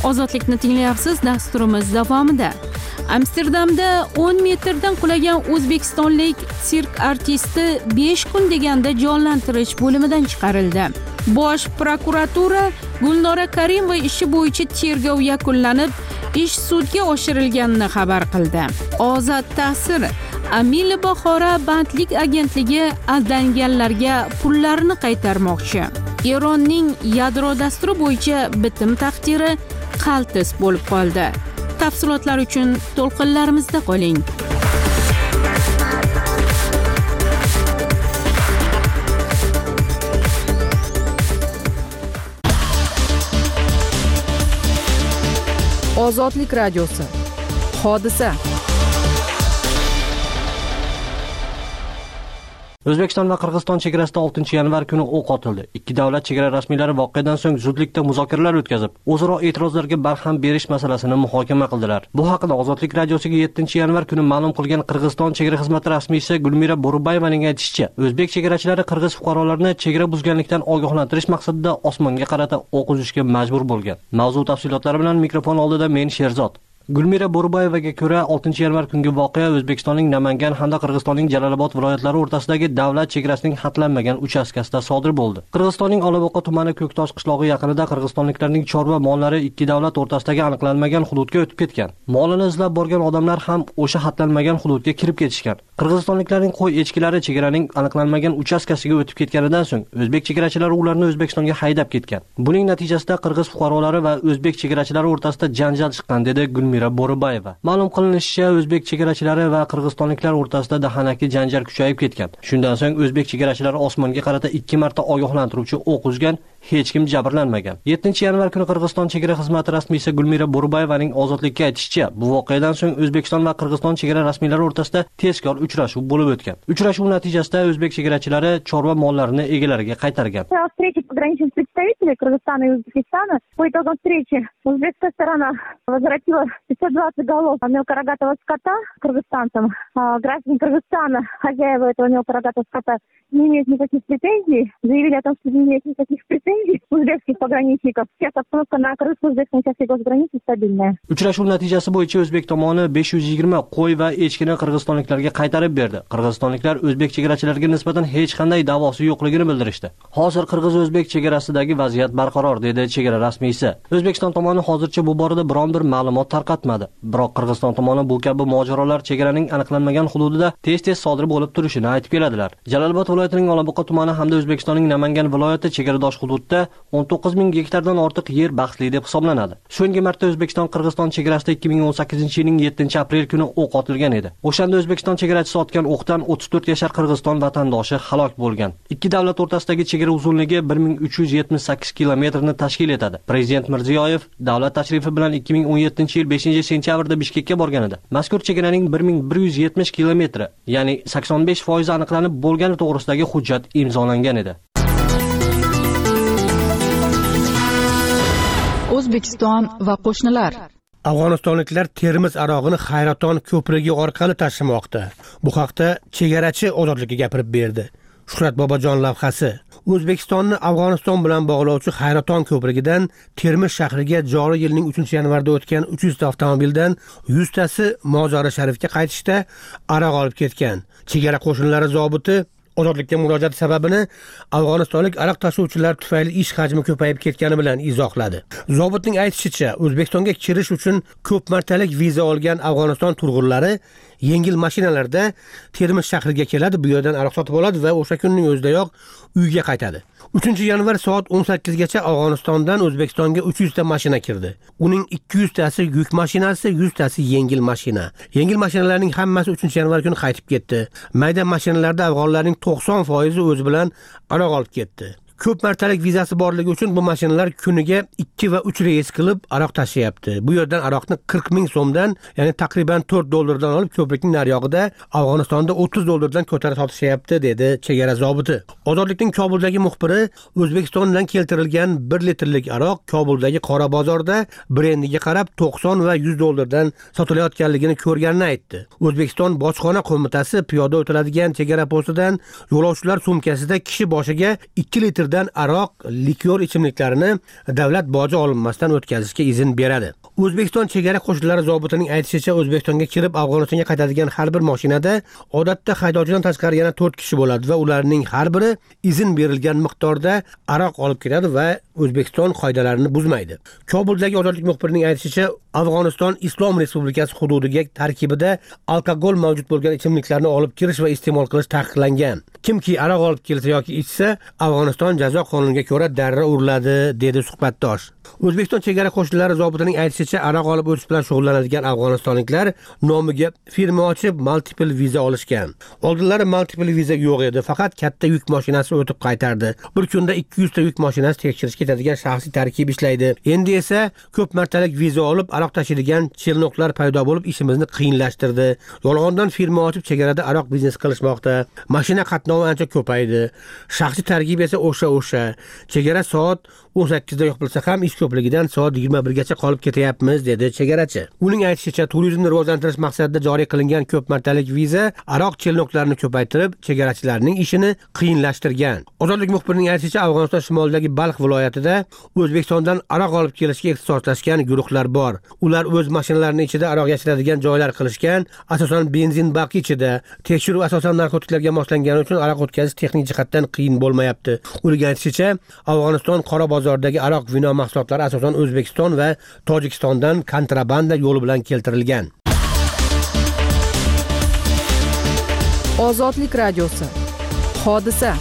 Ozodlikni tinglayapsiz, dasturimiz davomida. Amsterdamda 10 metrdan qulagan o'zbekistonlik sirk artisti 5 kun deganda jonlantirish bo'limidan chiqarildi. Bosh prokuratura Gulnora Karimova ishi bo'yicha tergov yakunlanib, ish sudga oshirilganini xabar qildi. Ozod ta'sir Amil Buxoro bandlik agentligi aldanganlarga pullarini qaytarmoqchi. Eronning yadro dasturi bo'yicha bitim taqdiri qaltis bo'lib qoldi. Tafsilotlar uchun to'lqinlarimizda qoling. Ozodlik radiosi. Hodisa. O'zbekiston va Qirg'iziston chegarasida 6-yanvar kuni o'q otildi. Ikki davlat chegara rasmiylari voqeadan so'ng zudlikda muzokaralar o'tkazib, o'zaro e'tirozlarga barham berish masalasini muhokama qildilar. Bu haqida Ozodlik radiosiga 7-yanvar kuni ma'lum qilgan Qirg'iziston chegara xizmati rasmiysi Gulmira Bo'rubayevaning aytishicha, o'zbek chegarachilari qirg'iz fuqarolarini chegara buzganlikdan ogohlantirish maqsadida osmonga qarata o'q uzishga majbur bo'lgan. Mavzu tafsilotlari bilan mikrofon oldida men Sherzod. Gulmira Bo'rubayevaga ko'ra 6-yanvar kungi voqea O'zbekistonning Namangan hamda Qirg'izistonning Jalolobod viloyatlari o'rtasidagi davlat chegarasining xatlanmagan uchastkasida sodir bo'ldi. Qirg'izistonning Olaboqa tumani Ko'ktosh qishlog'i yaqinida qirg'izistonliklarning chorva mollari ikki davlat o'rtasidagi aniqlanmagan hududga o'tib ketgan. Molini izlab borgan odamlar ham o'sha xatlanmagan hududga kirib ketishgan. Qirg'izistonliklarning qo'y echkilari chegaraning aniqlanmagan uchastkasiga o'tib ketganidan so'ng o'zbek chegarachilari ularni O'zbekistonga haydab ketgan. Buning natijasida qirg'iz fuqarolari va o'zbek chegarachilari o'rtasida janjal chiqqan dedi Gulmira Bo'rubayeva. Ma'lum qilinishicha, o'zbek chegarachilari va qirg'izistonliklar o'rtasida dahanaki janjal kuchayib ketgan. Shundan so'ng o'zbek chegarachilari osmonga qarata 2 marta ogohlantiruvchi o'q uzgan, hech kim jabrlanmagan. 7-yanvar kuni Qirg'iziston chegara xizmati rasmiysi Gulmira Bo'rubayevaning Ozodlikka aytishicha, bu voqeadan so'ng O'zbekiston va Qirg'iziston chegara rasmiylari o'rtasida tezkor uchrashuv bo'lib o'tgan. Uchrashuv natijasida o'zbek chegarachilari chorva mollarini egalariga qaytargan. Встреча пограничных представителей Кыргызстана и Узбекистана. По итогам встречи узбекская сторона возвратила 520 голов мелкорогатого скота кыргызстанцам. Граждане Кыргызстана, хозяева этого мелкорогатого скота, не имеют никаких претензий. Заявили о том, что не имеют никаких претензий узбекских пограничников. Сейчас обстановка на кыргызско-узбекском участке госграницы стабильная. Uchrashuv natijasi bo'yicha o'zbek tomoni 520 qo'y va echkini qirg'izistonliklarga qaytarib berdi. Qirg'izistonliklar o'zbek chegarachilariga nisbatan hech qanday da'vosi yo'qligini bildirishdi. Hozir qirg'iz-o'zbek chegarasidagi vaziyat barqaror dedi chegara rasmiysi. O'zbekiston tomoni hozircha bu borada biron bir ma'lumot tarqatmadi. Biroq Qirg'iziston tomoni bu kabi mojarolar chegaraning aniqlanmagan hududida tez-tez sodir bo'lib turishini aytib keladilar. Jalolobod viloyatining Olaboqa tumani hamda O'zbekistonning Namangan viloyati chegaradosh hududda 19,000 gektardan ortiq yer baxtli deb hisoblanadi. So'nggi marta O'zbekiston-Qirg'iziston chegarasida 2018-yilning 7-aprel kuni o'q otilgan edi. O'shanda O'zbekiston chegarachisi otgan o'qdan 34 yashar Qirg'iziston vatandoshi halok bo'lgan. Ikki davlat o'rtasidagi chegara uzunligi 1378 kilometrni tashkil etadi. Prezident Mirziyoyev davlat tashrifi bilan 2017-yil 5-sentyabrda Bishkekka borgan edi. Mazkur chegaraning 1170 kilometri, ya'ni 85% aniqlanib bo'lgani to'g'risidagi hujjat imzolangan edi. O'zbekiston va qo'shnilar. Afg'onistonliklar Termiz arog'ini Hayraton ko'prigi orqali tashimoqda. Bu haqda chegarachi Ozodlikka gapirib berdi. Shuhrat Bobojon lavhasi. O'zbekistonni Afg'oniston bilan bog'lovchi Hayraton ko'prigidan Termiz shahriga joriy yilning 3-yanvarda o'tgan 300 ta avtomobildan 100 tasi Mozori Sharifga qaytishda aroq olib ketgan. Chegara qo'shinlari zobiti Ozodlikka murojaat sababini afg'onistonlik aroq tashuvchilar tufayli ish hajmi ko'payib ketgani bilan izohladi. Zobitning aytishicha, O'zbekistonga kirish uchun ko'p martalik viza olgan Afg'oniston turg'unlari yengil mashinalarda Termiz shahriga keladi, bu yerdan aroq sotib oladi va o'sha kunning o'zidayoq uyga qaytadi. 3-yanvar soat 18 gacha Afg'onistondan O'zbekistonga 300 ta mashina kirdi. Uning 200 tasi yuk mashinasi, 100 tasi yengil mashina. Yengil mashinalarning hammasi 3-yanvar kuni qaytib ketdi. Mayda mashinalarda afg'onlarning 90% o'zi bilan aroq olib ketdi. Ko'p martalik vizasi borligi uchun bu mashinalar kuniga 2 va 3 reys qilib aroq tashiyapti. Bu yerdan aroqni 40 ming so'mdan, ya'ni taqriban $4 olib ko'prikning nariyog'ida Afg'onistonda $30 ko'tarib sotishyapti, dedi chegara zobiti. Ozodlikning Kobuldagi muxbiri O'zbekistondan keltirilgan 1 litrlik aroq Kobuldagi qora bozorda brendiga qarab $90 va $100 sotilayotganligini ko'rganini aytdi. O'zbekiston bojxona qo'mitasi piyoda o'tiladigan chegara postidan yo'lovchilar sumkasida kishi boshiga 2 litr birdan aroq, likyor ichimliklarini davlat boji olinmasdan o'tkazishga izn beradi. O'zbekiston chegara qo'shinlari zobitining aytishicha, O'zbekistonga kirib Afg'onistonga qaytadigan har bir mashinada odatda haydovchidan tashqari yana 4 kishi bo'ladi va ularning har biri izn berilgan miqdorda aroq olib keladi va O'zbekiston qoidalarini buzmaydi. Kobuldagi ozodlik muxbirining aytishicha, Afg'oniston Islom Respublikasi hududiga tarkibida alkogol mavjud bo'lgan ichimliklarni olib kirish va iste'mol qilish taqiqlangan. Kimki aroq olib kelsa yoki ichsa, Afg'oniston jazo qonuniga ko'ra darra uriladi, dedi suhbatdosh. O'zbekiston chegara qo'shinlari zobitining aytishicha, aroq olib o'tish bilan shug'ullanadigan afg'onistonliklar nomiga firma ochib, multiple viza olishgan. Oldinlari multiple viza yo'q edi, faqat katta yuk mashinasi o'tib qaytardi. Bir kunda 200 ta yuk mashinasi tekshirishga ketadigan shaxsiy tarkib ishlaydi. Endi esa ko'p martalik viza olib, aroq tashiydigan chelnoqlar paydo bo'lib, ishimizni qiyinlashtirdi. Yolg'ondan firma ochib chegarada aroq biznes qilishmoqda. Mashina qatnovi ancha ko'paydi. Shaxsiy tarkib esa o'sha. Chegara soat 18 da yopilsa ham ish ko'pligidan soat 21 gacha qolib ketyapmiz, dedi chegarachi. Uning aytishicha, turizmni rivojlantirish maqsadida joriy qilingan ko'p martalik viza aroq chelnoqlarini ko'paytirib, chegarachilarning ishini qiyinlashtirgan. Ozodlik muxbirining aytishicha, Afg'oniston shimolidagi Balx viloyatida O'zbekistondan aroq olib kelishga ixtisoslashgan guruhlar bor. Ular o'z mashinalarining ichida aroq yashiradigan joylar qilishgan, asosan benzin baki ichida. Tekshiruv asosan narkotiklarga moslangani uchun aroq o'tkazish texnik jihatdan qiyin bo'lmayapti. Uning aytishicha, Afg'oniston qora bozordagi aroq vino mahsulotlari asosan O'zbekiston va Tojikistondan kontrabanda yo'li bilan keltirilgan. Ozodlik radiosi. Hodisa.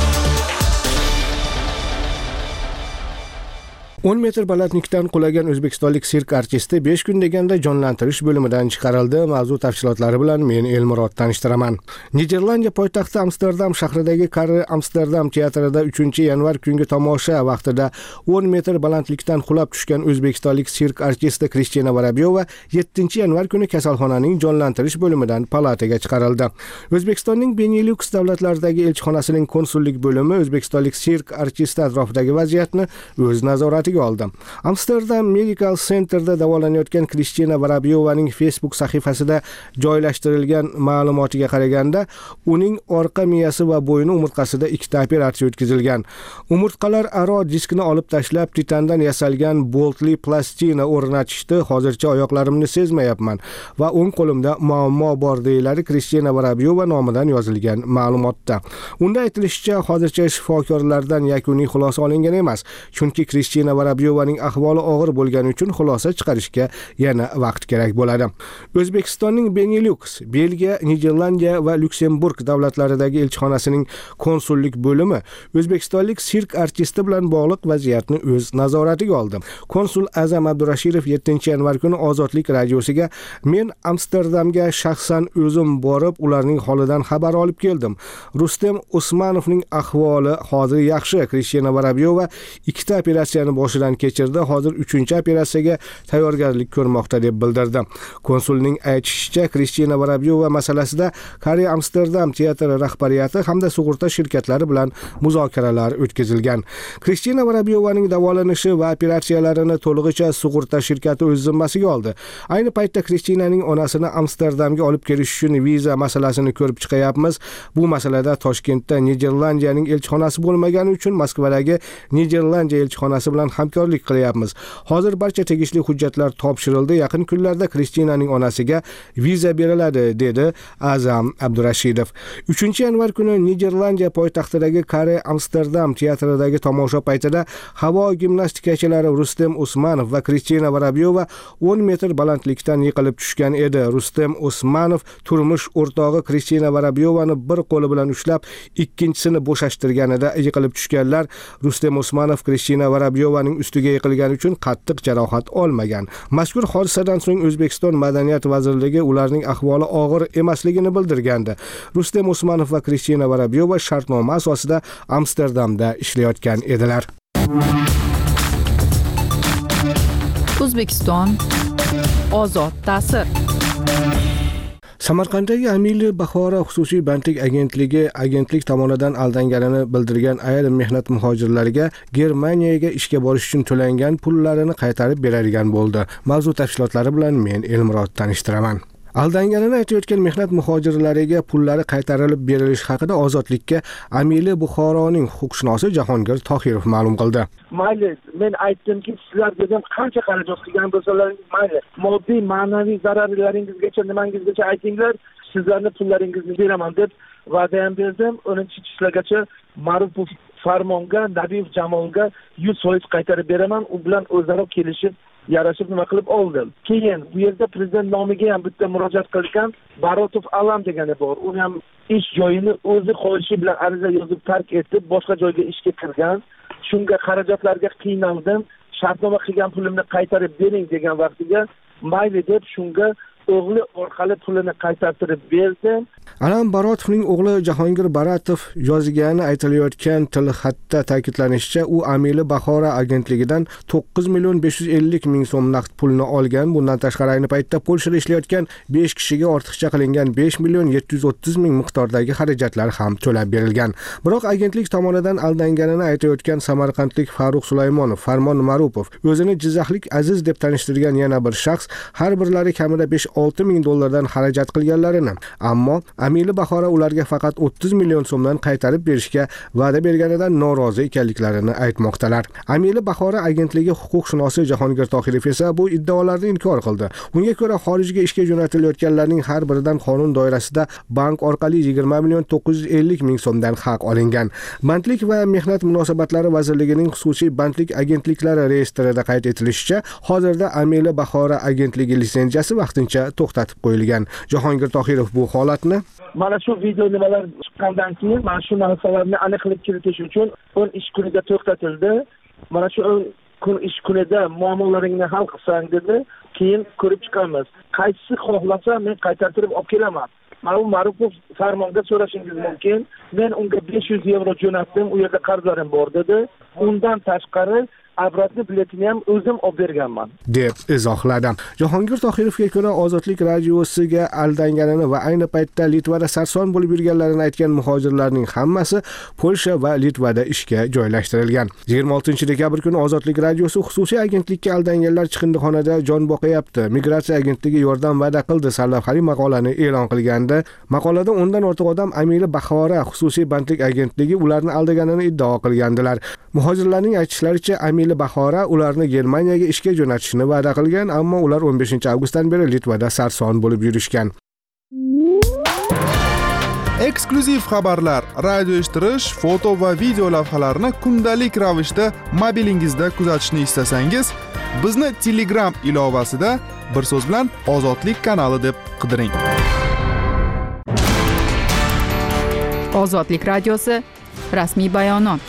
10 metr balandlikdan qulagan o'zbekistonlik sirk artisti 5 kun deganda jonlantirish bo'limidan chiqarildi. Mavzu tafsilotlari bilan men Elmurod tanishtiraman. Niderlandiya poytaxti Amsterdam shahridagi Karre Amsterdam teatrida 3-yanvar kungi tomosha vaqtida 10 metr balandlikdan qulab tushgan o'zbekistonlik sirk artisti Kristina Vorobyova 7-yanvar kuni kasalxonaning jonlantirish bo'limidan palataga chiqarildi. O'zbekistonning Benelux davlatlaridagi elchixonasining konsullik bo'limi o'zbekistonlik sirk artisti atrofidagi vaziyatni o'z nazoratiga oldi. Amsterdam Medical Centerda davolanayotgan Kristina Vorobyovaning Facebook sahifasida joylashtirilgan ma'lumotiga qaraganda, uning orqa miyasi va bo'yni umurtqasida 2 ta operatsiya o'tkazilgan. Umurtqalar aro diskni olib tashlab, titandan yasalgan boltli plastina o'rnatishdi. Hozircha oyoqlarimni sezmayapman va o'ng qo'limda muammo bor, deyiladi Kristina Vorobyova nomidan yozilgan ma'lumotda. Unda aytilishicha, hozircha shifokorlardan yakuniy xulosa olingan emas, chunki Kristina Vorobyovaning ahvoli og'ir bo'lgani uchun xulosa chiqarishga yana vaqt kerak bo'ladi. O'zbekistonning Benelux, Belgiya, Niderlandiya va Luksemburg davlatlaridagi elchixonasining konsullik bo'limi o'zbekistonlik sirk artisti bilan bog'liq vaziyatni o'z nazoratiga oldi. Konsul Azam Abdurashidov 7-yanvar kuni Ozodlik radiosiga "Men Amsterdamga shaxsan o'zim borib, ularning holidan xabar olib keldim. Rustem Usmanovning ahvoli hozir yaxshi. Kristina Vorobyova 2 ta operatsiyani boshidan kechirdi. Hozir 3-operatsiyaga tayyorgarlik ko'rmoqda", deb bildirdi. Konsulning aytishicha, Kristina Vorobyova masalasida Karre Amsterdam teatri rahbariyati hamda sug'urta shirkatlari bilan muzokaralar o'tkazilgan. Kristina Vorobyovaning davolanishi va operatsiyalarini to'lig'icha sug'urta shirkati o'z zimmasiga oldi. Ayni paytda Kristinaning onasini Amsterdamga olib kelish uchun viza masalasini ko'rib chiqayapmiz. Bu masalada Toshkentda Niderlandiyaning elchixonasi bo'lmagani uchun Moskvadagi Niderlandiya elchixonasi bilan hamkorlik qilyapmiz. Hozir barcha tegishli hujjatlar topshirildi. Yaqin kunlarda Kristinaning onasiga viza beriladi, dedi Azam Abdurashidov. 3-yanvar kuni Niderlandiya poytaxtidagi Karre Amsterdam teatridagi tomosha paytida havo gimnastikachilari Rustem Usmanov va Kristina Vorobyova 10 metr balandlikdan yiqilib tushgan edi. Rustem Usmanov turmush o'rtog'i Kristina Vorobyovani bir qo'li bilan ushlab, ikkinchisini bo'shashtirganida yiqilib tushganlar. Rustem Usmanov Kristina Vorobyovaning ustiga yiqilgani uchun qattiq jarohat olmagan. Mazkur hodisadan so'ng O'zbekiston Madaniyat vazirligi ularning ahvoli og'ir emasligini bildirgandi. Rustem Usmanov va Kristina Vorobyova shartnoma asosida Amsterdamda ishlayotgan edilar. O'zbekiston ozod ta'sir. Samarqanddagi Amili Bahora xususiy bandlik agentlik tomonidan aldanganini bildirgan ayrim mehnat muhojirlariga Germaniyaga ishga borish uchun to'langan pullarini qaytarib beradigan bo'ldi. Mavzu tafsilotlari bilan men Elmurod tanishtiraman. Aldanganini aytayotgan mehnat muhojirlariga pullari qaytarilib berilishi haqida Ozodlikka Amili Buxoroning huquqshunosi Jahongir Tohirov ma'lum qildi. Mayli, men aytdimki, sizlar dedim qancha xarajat qilgan bo'lsalaringiz mayli, moddiy, ma'naviy zararlaringizgacha, nimangizgacha aytinglar, sizlarning pullaringizni beraman deb va'da ham berdim. 10-ishlargacha Ma'rupov Farmonga, Nabiyev Jamolga 100% qaytarib beraman. U bilan o'zaro kelishib yarashib nima qilib oldim. Keyin bu yerda prezident nomiga ham bitta murojaat qilgan Barotov Alam degani bor. U ham ish joyini o'zi qo'yishi bilan ariza yozib tark etib, boshqa joyga ishga kirgan. Shunga xarajatlarga qiynaldim. Shartnoma qilgan pulimni qaytarib bering degan vaqtiga mayli deb shunga o'g'li orqali pulini qaytartirib berdi. Alam Barotovning o'g'li Jahongir Baratov yozgani aytilayotgan tilxatda ta'kidlanishicha, u Amili Bahora agentligidan 9.550.000 so'm naqd pulni olgan. Bundan tashqari ayni paytda Polshada ishlayotgan 5 kishiga ortiqcha qilingan 5.730.000 miqdordagi xarajatlar ham to'lab berilgan. Biroq agentlik tomonidan aldanganini aytayotgan samarqandlik Farruh Sulaymonov, Farmon Ma'rupov, o'zini jizzaxlik Aziz deb tanishtirgan yana bir shaxs har birlari kamida 5-6 ming dollardan xarajat qilganlarini, ammo Amili Bahora ularga faqat 30 million so'mdan qaytarib berishga va'da berganidan norozi ekanliklarini aytmoqdalar. Amili Bahora agentligi huquqshunosi Jahongir Tohirov esa bu iddaolarni inkor qildi. Unga ko'ra xorijga ishga jo'natilayotganlarning har biridan qonun doirasida bank orqali 20.950.000 so'mdan haq olingan. Bandlik va mehnat munosabatlari vazirligining xususiy bandlik agentliklari reyestrida qayd etilishicha, hozirda Amili Bahora agentligi litsenziyasi vaqtincha to'xtatib qo'yilgan. Jahongir Tohirov bu holatni mana shu video nimalar chiqqandan keyin mana shu narsalarni aniqlik kiritish uchun 10 ish kunida to'xtatildi. Mana shu 10 kun ish kunida muammolaringni hal qilsang dedi, keyin ko'rib chiqamiz. Qaysi xohlasa men qaytartirib olib kelaman. Mana Ma'rupov Farmonga so'rashingiz mumkin. Men unga 500 euro jo'natdim, u yerda qarzlarim bor dedi. Undan tashqari obratni biletini ham o'zim olib berganman deb izohladi. Jahongir Tohirovga ko'ra Ozodlik radiosiga aldanganini va ayni paytda Litvada sarson bo'lib yurganlarini aytgan muhojirlarning hammasi Polsha va Litvada ishga joylashtirilgan. 26-dekabr kuni Ozodlik radiosi xususiy agentlikka aldanganlar chiqindixonada jon boqayapti, migratsiya agentligi yordam va'da qildi sarlavhali maqolani e'lon qilgandi. Maqolada o'ndan ortiq odam Amili Bahora xususiy bandlik agentligi ularni aldaganini iddao qilgandilar. Muhojirlarning aytishlaricha Amili Bahora ularni Germaniyaga ishga jo'natishni va'da qilgan, ammo ular 15-avgustdan beri Litvada sarson bo'lib yurishgan. Eksklyuziv xabarlar, radio eshittirish, foto va video lavhalarni kundalik ravishda mobilingizda kuzatishni istasangiz, bizni Telegram ilovasida bir so'z bilan Ozodlik kanali deb qidiring. Ozodlik radiosi rasmiy bayonot.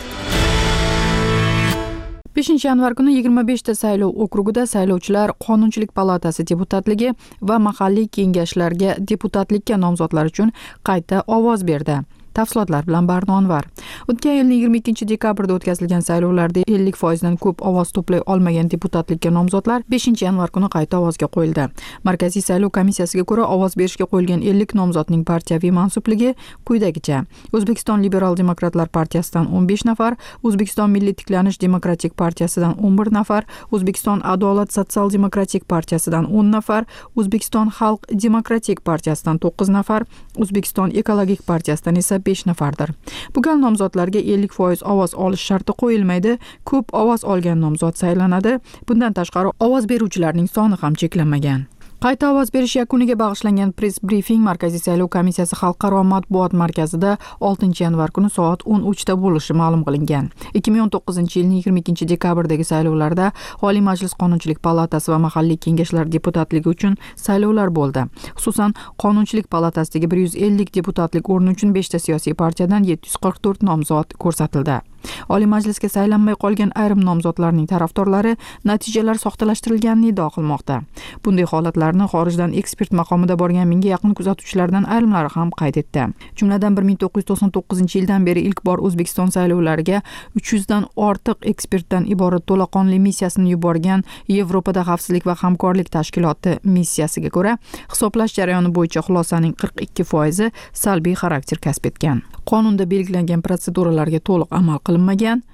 5-yanvar kuni 25 ta saylov okrugida saylovchilar Qonunchilik palatasi deputatligi va mahalliy kengashlarga deputatlikka nomzodlar uchun qayta ovoz berdi. Tafsilotlar bilan Barnonvar. O'tgan yilning 22-dekabrda o'tkazilgan saylovlarda 50% dan ko'p ovoz to'play olmagan deputatlikka nomzodlar 5-yanvar kuni qayta ovozga qo'yildi. Markaziy saylov komissiyasiga ko'ra ovoz berishga qo'yilgan 50 nomzodning partiyaviy mansubligi quyidagicha: O'zbekiston Liberal Demokratlar partiyasidan 15 nafar, O'zbekiston Milliy tiklanish demokratik partiyasidan 11 nafar, O'zbekiston Adolat sotsial demokratik partiyasidan 10 nafar, O'zbekiston Xalq demokratik partiyasidan 9 nafar, O'zbekiston ekologik partiyasidan esa 5 nafardir. Bu gal nomzodlarga 50% ovoz olish sharti qo'yilmaydi. Ko'p ovoz olgan nomzod saylanadi. Bundan tashqari ovoz beruvchilarning soni ham cheklanmagan. Qayta ovoz berish yakuniga bag'ishlangan press briefing Markaziy saylov komissiyasi xalqaro matbuot markazida 6-yanvar kuni soat 13 da bo'lishi ma'lum qilingan. 2019-yilning 22-dekabrdagi saylovlarda Oliy Majlis Qonunchilik palatasi va mahalliy kengashlar deputatligi uchun saylovlar bo'ldi. Xususan, Qonunchilik palatasidagi 150 deputatlik o'rni uchun 5 ta siyosiy partiyadan 744 nomzod ko'rsatildi. Oliy Majlisga saylanmay qolgan ayrim nomzodlarning tarafdorlari natijalar soxtalashtirilganini iddao qilmoqda. Bunday holatlarni xorijdan ekspert maqomida borgan 1000 ga yaqin kuzatuvchilardan ayrimlari ham qayd etdi. Jumladan 1999-yildan beri ilk bor O'zbekiston saylovlariga 300 dan ortiq ekspertdan iborat to'laqonli missiyasini yuborgan Yevropada xavfsizlik va hamkorlik tashkiloti missiyasiga ko'ra, hisoblash jarayoni bo'yicha xulosaning 42% salbiy xarakter kasb etgan. Qonunda belgilangan proseduralarga to'liq amal qilinmagan,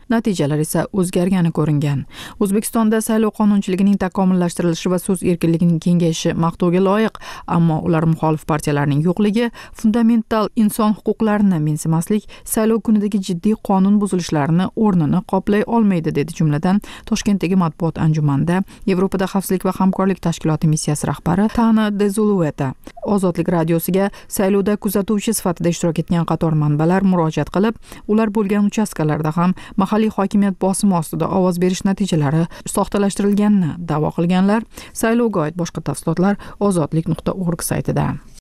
natijalar esa o'zgargani ko'ringan. O'zbekistonda saylov qonunchiligining takomillashtirilishi va so'z erkinligining kengayishi maqtovga loyiq, ammo ular muxolif partiyalarning yo'qligi, fundamental inson huquqlarini mensimaslik saylov kunidagi jiddiy qonun buzilishlarini o'rnini qoplay olmaydi, dedi. Jumladan, Toshkentdagi matbuot anjumanida Yevropada xavfsizlik va hamkorlik tashkiloti missiyasi rahbari Tana Dezulueta Ozodlik radiosiga saylovda kuzatuvchi sifatida ishtirok etgan qator manbalar murojaat qilib, ular bo'lgan uchastkalarda ham mahalliy hokimiyat bosimi ostida ovoz berish natijalari soxtalashtirilganini da'vo qilganlar. Saylovga oid boshqa tafsilotlar ozodlik.org saytida.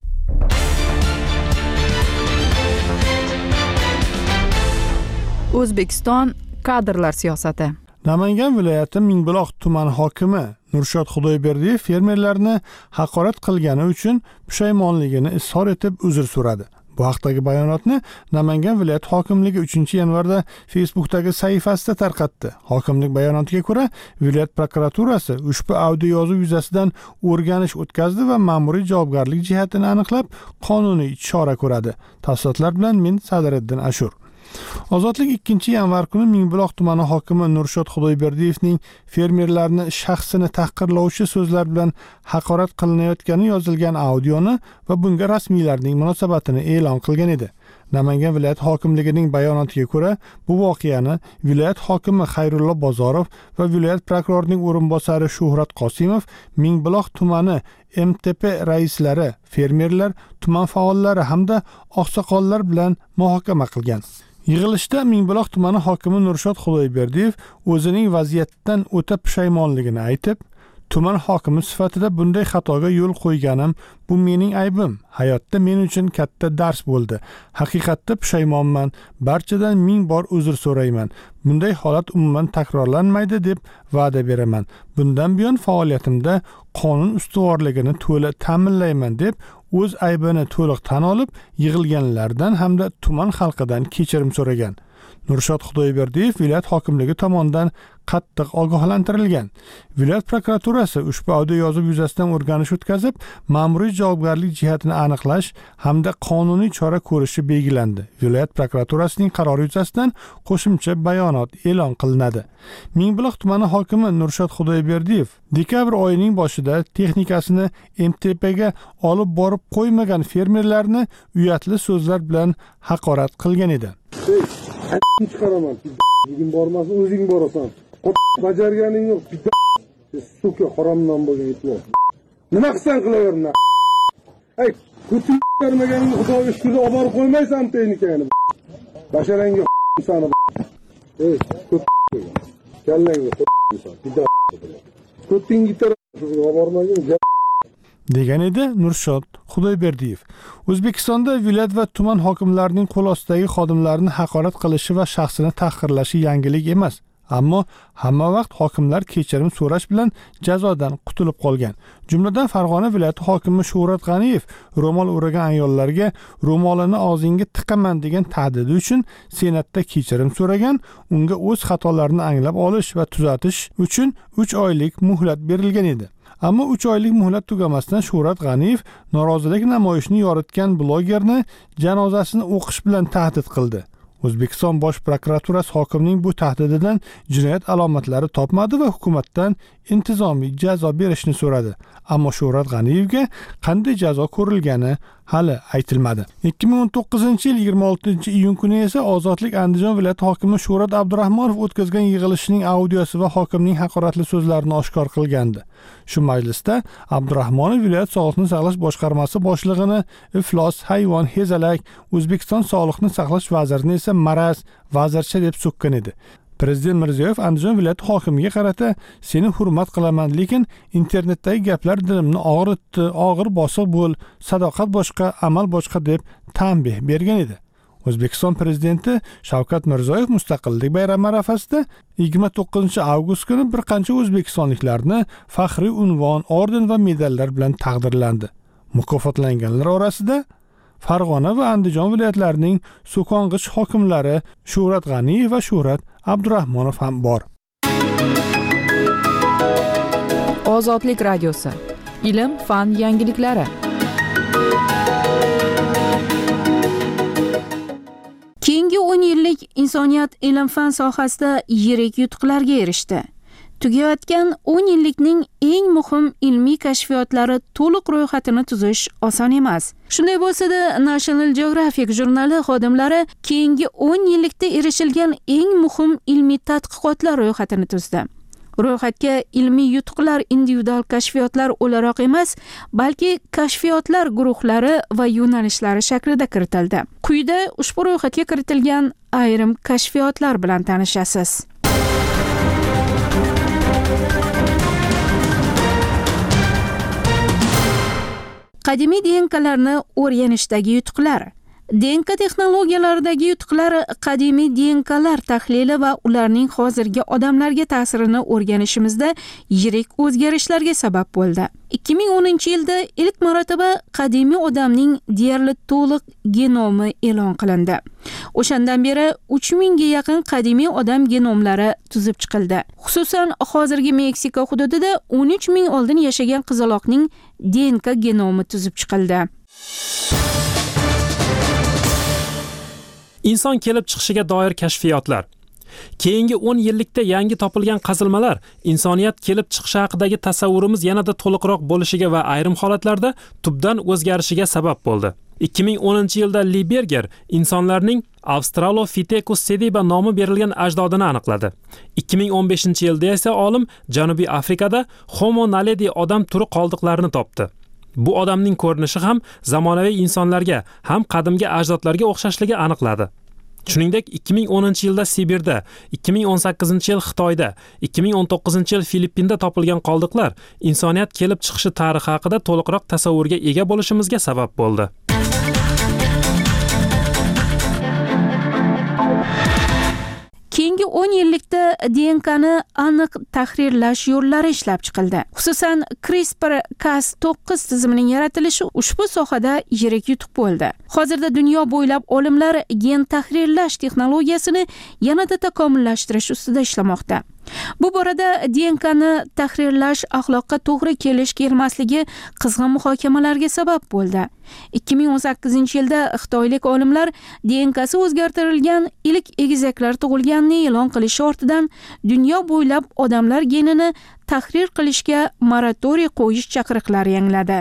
O'zbekiston kadrlar siyosati. Namangan viloyati Mingbuloq tumani hokimi Nurshod Xudoyberdiyev fermerlarni haqorat qilgani uchun pushaymonligini izhor etib uzr so'radi. Bu haqdagi bayonotni Namangan viloyat hokimligi 3-yanvarda Facebook'dagi sahifasida tarqatdi. Hokimlik bayonotiga ko'ra, viloyat prokuraturasi ushbu audio yozuv yuzasidan o'rganish o'tkazdi va ma'muriy javobgarlik jihatini aniqlab, qonuniy chora ko'radi. Tafsilotlar bilan men Sadriddin Ashur. Ozodlik 2-yanvar kuni Mingbuloq tumani hokimi Nurshod Xudoyberdiyevning fermerlarni shaxsini tahqirlovchi so'zlar bilan haqorat qilinayotgani yozilgan audioni va bunga rasmiylarning munosabatini e'lon qilgan edi. Namangan viloyat hokimligining bayonotiga ko'ra, bu voqeani viloyat hokimi Xayrullo Bozorov va viloyat prokurorining o'rinbosari Shuhrat Qosimov, Mingbuloq tumani MTP raislari, fermerlar, tuman faollari hamda oqsoqollar bilan muhokama qilgan. Yig'ilishda Mingbuloq tumani hokimi Nurshod Xudoyberdiyev o'zining vaziyatdan o'ta pushaymonligini aytib, tuman hokimi sifatida bunday xatoga yo'l qo'yganim bu mening aybim. Hayotda men uchun katta dars bo'ldi. Haqiqatda pushaymonman. Barchadan 1000 bor uzr so'rayman. Bunday holat umuman takrorlanmaydi deb va'da beraman. Bundan buyon faoliyatimda qonun ustuvorligini to'la ta'minlayman deb o'z aybini to'liq tan olib, yig'ilganlardan hamda tuman xalqidan kechirim so'ragan. Nurshod Xudoyberdiyev viloyat hokimligi tomonidan qattiq ogohlantirilgan. Viloyat prokuraturasi ushbu audio yozuv yuzasidan o'rganish o'tkazib, ma'muriy javobgarlik jihatini aniqlash hamda qonuniy chora ko'rishi belgilandi. Viloyat prokuraturasining qarori yuzasidan qo'shimcha bayonot e'lon qilinadi. Mingbuloq tumani hokimi Nurshod Xudoyberdiyev dekabr oyining boshida texnikasini MTPga olib borib qo'ymagan fermerlarni uyatli so'zlar bilan haqorat qilgan edi. Chiqaraman. Bugun bormasin, o'zing borasan. Bajarganing yo'q. Suka haromdan bo'lgan itlar. Nima qilsan qilaverma. Ay, ko'chib bermaganingni Xudoga shukr olib borib qo'ymaysan texnikani. Basharangga sani. Ey, ko'p kallangni qo'ysan. Ko'ting gitar olib bormagan degan edi Nurshod Xudoyberdiyev. O'zbekistonda viloyat va tuman hokimlarining qo'l ostidagi xodimlarni haqorat qilishi va shaxsini tahqirlashi yangilik emas. Ammo hamma vaqt hokimlar kechirim so'rash bilan jazodan qutulib qolgan. Jumladan Farg'ona viloyati hokimi Shuhrat G'aniyev ro'mol o'ragan ayollarga ro'molini og'zingga tiqaman degan tahdidi uchun Senatda kechirim so'ragan, unga o'z xatolarini anglab olish va tuzatish uchun 3 oylik muhlat berilgan edi. Ammo 3 oylik muhlat tugamasdan Shuhrat G'aniyev norozilik namoyishini yoritgan blogerni janozasini o'qish bilan tahdid qildi. O'zbekiston bosh prokuraturasi hokimning bu tahdididan jinoyat alomatlari topmadi va hukumatdan intizomiy jazo berishni so'radi. Ammo Shuhrat G'aniyevga qanday jazo ko'rilgani hali aytilmadi. 2019-yil 26-iyun kuni esa Ozodlik Andijon viloyati hokimi Shuhrat Abdurahmonov o'tkazgan yig'ilishining audiosi va hokimning haqoratli so'zlarini oshkor qilgandi. Shu majlisda Abdurahmonov viloyat sog'liqni saqlash boshqarmasi boshlig'ini iflos, hayvon, hezalak, O'zbekiston sog'liqni saqlash vazirini esa maraz, vazircha deb so'kkan edi. Prezident Mirziyoyev Andijon viloyati hokimiga qarata seni hurmat qilaman, lekin internetdagi gaplar dilimni og'ritdi, og'ir bosiq bo'l, sadoqat boshqa, amal boshqa deb tanbeh bergan edi. O'zbekiston prezidenti Shavkat Mirziyoyev Mustaqillik bayrami arafasida 29-avgust kuni bir qancha o'zbekistonliklarni faxriy unvon, orden va medallar bilan taqdirlandi. Mukofotlanganlar orasida Farg'ona va Andijon viloyatlarining so'kong'ich hokimlari Shuhrat G'aniyev va Shuhrat Abdurahmonov ham bor. Ozodlik radiosi. Ilm, fan yangiliklari. Keyingi 10 yillik insoniyat ilm-fan sohasida yirik yutuqlarga erishdi. Tugayotgan 10 yillikning eng muhim ilmiy kashfiyotlari to'liq ro'yxatini tuzish oson emas. Shunday bo'lsa-da, National Geographic jurnali xodimlari keyingi 10 yillikda erishilgan eng muhim ilmiy tadqiqotlar ro'yxatini tuzdi. Ro'yxatga ilmiy yutuqlar individual kashfiyotlar o'laroq emas, balki kashfiyotlar guruhlari va yo'nalishlari shaklida kiritildi. Quyida ushbu ro'yxatga kiritilgan ayrim kashfiyotlar bilan tanishasiz. Qadimiy DNKlarni o'rganishdagi yutuqlar. DNK texnologiyalaridagi yutuqlar qadimiy DNKlar tahlili va ularning hozirgi odamlarga ta'sirini o'rganishimizda yirik o'zgarishlarga sabab bo'ldi. 2010-yilda ilk marotaba qadimiy odamning deyarli to'liq genomi e'lon qilindi. O'shandan beri 3000 ga yaqin qadimiy odam genomlari tuzib chiqildi. Xususan, hozirgi Meksika hududida 13000 oldin yashagan qizaloqning DNK genomi tuzib chiqildi. Inson kelib chiqishiga doir kashfiyotlar. Keyingi 10 yillikda yangi topilgan qazilmalar insoniyat kelib chiqishi haqidagi tasavvurimiz yanada to'liqroq bo'lishiga va ayrim holatlarda tubdan o'zgarishiga sabab bo'ldi. 2010-yilda Lieberger insonlarning Australopithecus sediba nomi berilgan ajdodini aniqladi. 2015-yilda esa olim Janubiy Afrikada Homo naledi odam turi qoldiqlarini topdi. Bu odamning ko'rinishi ham zamonaviy insonlarga, ham qadimgi ajdodlarga o'xshashligi aniqladi. Shuningdek, 2010-yilda Sibirda, 2018-yil Xitoyda, 2019-yil Filippinda topilgan qoldiqlar insoniyat kelib chiqishi tarixi haqida to'liqroq tasavvurga ega bo'lishimizga sabab bo'ldi. Keyingi 10 yillikda DNKni aniq tahrirlash yo'llari ishlab chiqildi. Xususan, CRISPR-Cas9 tizimining yaratilishi ushbu sohada yirik yutuq bo'ldi. Hozirda dunyo bo'ylab olimlar gen tahrirlash texnologiyasini yanada takomillashtirish ustida ishlamoqda. Bu borada DNKni tahrirlash axloqqa to'g'ri kelish-kelmasligi qizg'in muhokamalarga sabab bo'ldi. 2018-yilda xitoylik olimlar DNKsi o'zgartirilgan ilk egizaklar tug'ilganini e'lon qilishi ortidan dunyo bo'ylab odamlar genini tahrir qilishga moratoriy qo'yish chaqiriqlari yangradi.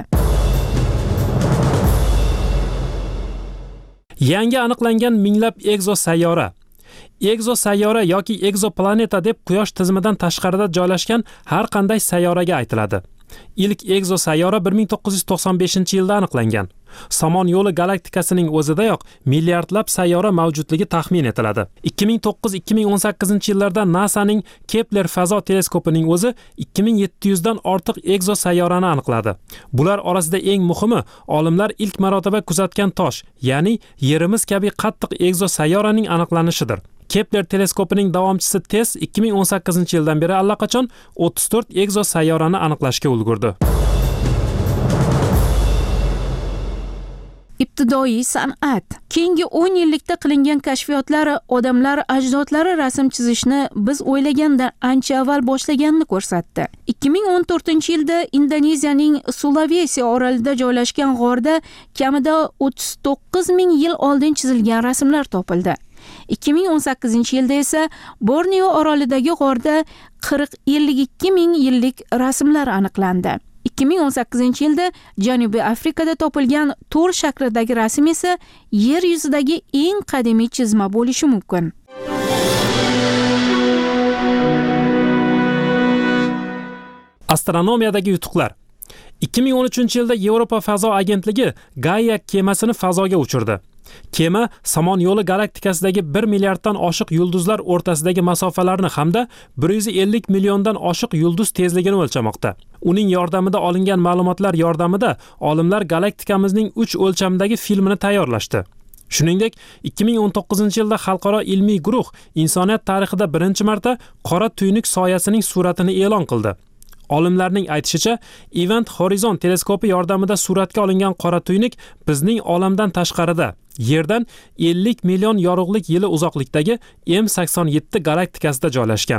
Yangi aniqlangan minglab egzosayyora. Egzosayyora yoki egzoplaneta deb Quyosh tizimidan tashqarida joylashgan har qanday sayyoraga aytiladi. Ilk egzosayyora 1995-yilda aniqlangan. Somon yo'li galaktikasining o'zidayoq milliardlab sayyora mavjudligi taxmin etiladi. 2009-2018-yillarda NASAning Kepler fazo teleskopining o'zi 2700 dan ortiq egzosayyorani aniqladi. Bular orasida eng muhimi olimlar ilk marotaba kuzatgan tosh, ya'ni Yerimiz kabi qattiq egzosayyoraning aniqlanishidir. Kepler teleskopining davomchisi TESS 2018-yildan beri allaqachon 34 egzosayyorani aniqlashga ulgurdi. Ibtidoiy san'at. Keyingi 10 yillikda qilingan kashfiyotlar odamlar ajdodlari rasm chizishni biz o'ylagandan ancha avval boshlaganini ko'rsatdi. 2014-yilda Indoneziyaning Sulawesi orolida joylashgan g'orda kamida 39,000 yil oldin chizilgan rasmlar topildi. 2018-yilda esa Borneo orolidagi g'orda 40-52,000 yillik rasmlar aniqlandi. 2018-yilda Janubiy Afrikada topilgan to'r shaklidagi rasm esa yer yuzidagi eng qadimiy chizma bo'lishi mumkin. Astronomiyadagi yutuqlar. 2013-yilda Yevropa fazo agentligi Gaia kemasini fazoga uchirdi. Kema Somon yo'li galaktikasidagi 1 milliarddan oshiq yulduzlar o'rtasidagi masofalarni hamda 150 milliondan oshiq yulduz tezligini o'lchamoqda. Uning yordamida olingan ma'lumotlar yordamida olimlar galaktikamizning 3 o'lchamdagi filmini tayyorlashdi. Shuningdek, 2019-yilda xalqaro ilmiy guruh insoniyat tarixida birinchi marta qora tuynuk soyasining suratini e'lon qildi. Olimlarning aytishicha, Event Horizon teleskopi yordamida suratga olingan qora tuynuk bizning olamdan tashqarida, Yerdan 50 million yorug'lik yili uzoqlikdagi M87 galaktikasida joylashgan.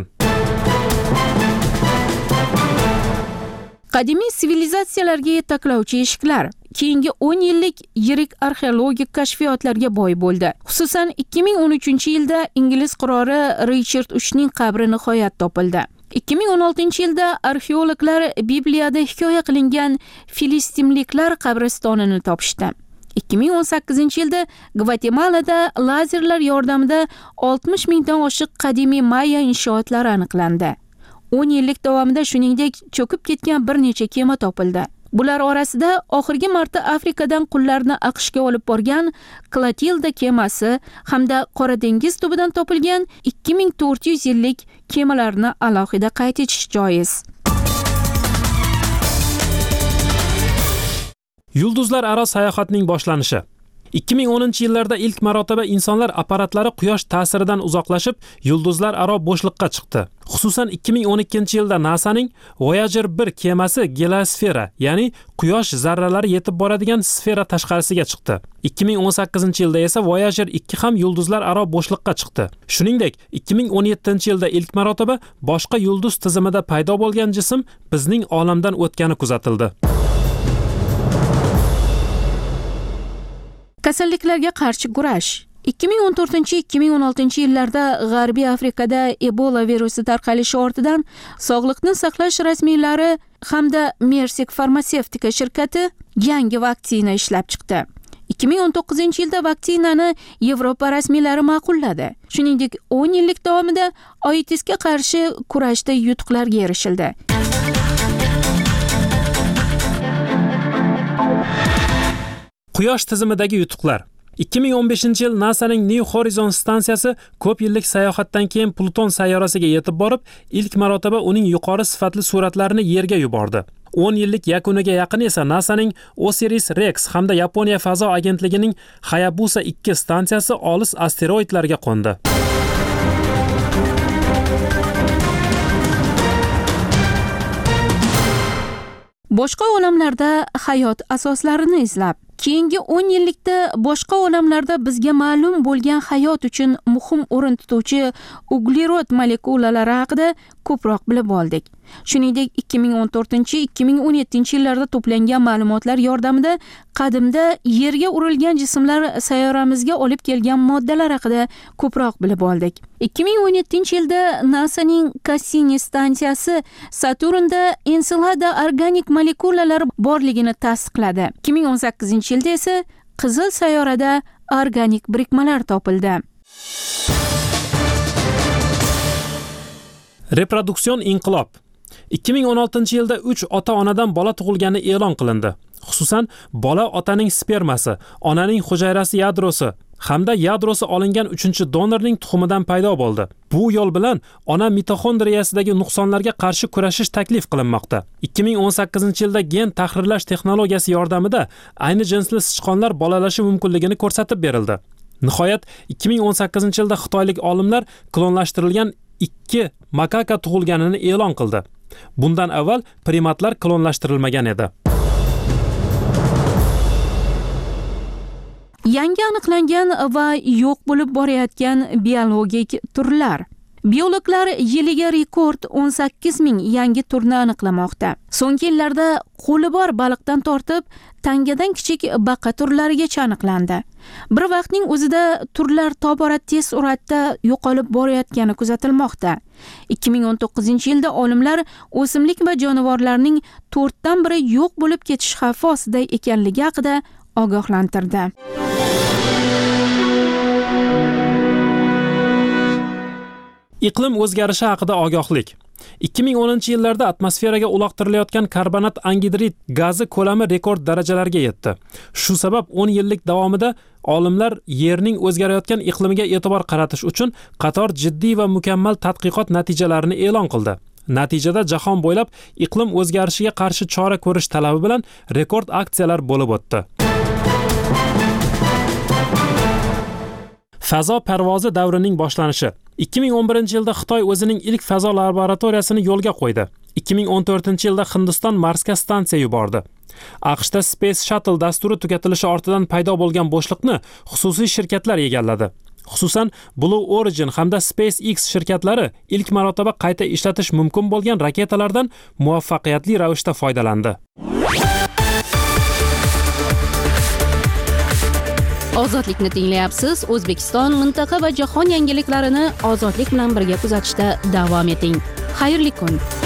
Qadimiy sivilizatsiyalarga yetaklovchi eshiklar. keyingi 10 yillik yirik arxeologik kashfiyotlarga boy bo'ldi. Xususan 2013-yilda ingliz qiroli Richard IIIning qabri nihoyat topildi. 2016-yilda arxeologlar Bibliyada hikoya qilingan filistinliklar qabristonini topishdi. 2018-yilda Gvatemalada lazerlar yordamida 60 mingdan oshiq qadimiy Maya inshootlari aniqlandi. 10 yillik davomida shuningdek cho'kib ketgan bir necha kema topildi. Bular orasida oxirgi marta Afrikadan qullarni AQShga olib borgan Clotilda kemasi hamda Qora dengiz tubidan topilgan 2400 yillik kemalarni alohida qayd etish joiz. Yulduzlar aro sayohatning boshlanishi. 2010-yillarda ilk marotaba insonlar apparatlari quyosh ta'siridan uzoqlashib, yulduzlar aro bo'shliqqa chiqdi. Xususan 2012-yilda NASAning Voyager 1 kemasi geosfera, ya'ni quyosh zarralari yetib boradigan sfera tashqarisiga chiqdi. 2018-yilda esa Voyager 2 ham yulduzlar aro bo'shliqqa chiqdi. Shuningdek, 2017-yilda ilk marotaba boshqa yulduz tizimida paydo bo'lgan jism bizning olamdan o'tgani kuzatildi. Kasalliklarga qarshi kurash. 2014-2016-yillarda G'arbiy Afrikada Ebola virusi tarqalishi ortidan Sog'liqni saqlash rasmiylari hamda Merck farmatsevtika shirkati yangi vaksina ishlab chiqdi. 2019-yilda vaksinani Yevropa rasmiylari ma'qulladi. Shuningdek, 10 yillik davomida AIDSga qarshi kurashda yutuqlarga erishildi. Quyosh tizimidagi yutuqlar. 2015-yil NASAning New Horizon stansiyasi ko'p yillik sayohatdan keyin Pluton sayyorasiga yetib borib, ilk marotaba uning yuqori sifatli suratlarini Yerga yubordi. 10 yillik yakuniga yaqin esa NASAning OSIRIS-REx hamda Yaponiya fazo agentligining Hayabusa 2 stansiyasi olis asteroidlarga qo'ndi. Boshqa olamlarda hayot asoslarini izlab, keyingi 10 yillikda boshqa olamlarda bizga ma'lum bo'lgan hayot uchun muhim o'rin tutuvchi uglerod molekulalari haqida ko'proq bilib oldik. Shuningdek, 2014-2017-yillarda to'plangan ma'lumotlar yordamida qadimda Yerga urilgan jismlar sayyoramizga olib kelgan moddalar haqida ko'proq bilib oldik. 2017-yilda NASAning Cassini stansiyasi Saturnda Encelada organik molekulalar borligini tasdiqladi. 2018-yilda esa Qizil sayyorada organik birikmalar topildi. Reproduksion inqilob. 2016-yilda 3 ota-onadan bola tug'ilgani e'lon qilindi. Xususan, bola otaning spermasi, onaning hujayrasi yadrosi hamda yadrosi olingan 3-donorning tuxumidan paydo bo'ldi. Bu yo'l bilan ona mitoxondriyasidagi nuqsonlarga qarshi kurashish taklif qilinmoqda. 2018-yilda gen tahrirlash texnologiyasi yordamida ayni jinsli sichqonlar bolalashi mumkinligini ko'rsatib berildi. Nihoyat 2018-yilda xitoylik olimlar klonlashtirilgan 2 makaka tug'ilganini e'lon qildi. Bundan avval primatlar klonlashtirilmagan edi. Yangi aniqlangan va yo'q bo'lib borayotgan biologik turlar. Biologlar yiliga rekord 18 ming yangi turni aniqlamoqda. So'nggi yillarda qo'li bor baliqdan tortib tangadan kichik baqa turlarigacha aniqlandi. Bir vaqtning o'zida turlar tobora tez suratda yo'qolib borayotgani kuzatilmoqda. 2019-yilda olimlar o'simlik va jonivorlarning 4dan biri yo'q bo'lib ketish xavfi ostida ekanligi haqida ogohlantirdi. Iqlim o'zgarishi haqida ogohlik. 2010-yillarda atmosferaga uloqtirilayotgan karbonat angidrid gazi ko'lami rekord darajalarga yetdi. Shu sabab 10 yillik davomida olimlar Yerning o'zgarayotgan iqlimiga e'tibor qaratish uchun qator jiddiy va mukammal tadqiqot natijalarini e'lon qildi. Natijada jahon bo'ylab iqlim o'zgarishiga qarshi chora ko'rish talabi bilan rekord aksiyalar bo'lib o'tdi. Fazo parvozi davrining boshlanishi. 2011-yilda Xitoy o'zining ilk fazo laboratoriyasini yo'lga qo'ydi. 2014-yilda Hindiston Marsga stansiya yubordi. AQShda Space Shuttle dasturi tugatilishi ortidan paydo bo'lgan bo'shliqni xususiy shirkatlar egalladi. Xususan, Blue Origin hamda SpaceX shirkatlari ilk marotaba qayta ishlatish mumkin bo'lgan raketalardan muvaffaqiyatli ravishda foydalandi. Ozodlikni tinglayapsiz. O'zbekiston, mintaqa va jahon yangiliklarini ozodlik bilan birga kuzatishda davom eting. Xayrli kun.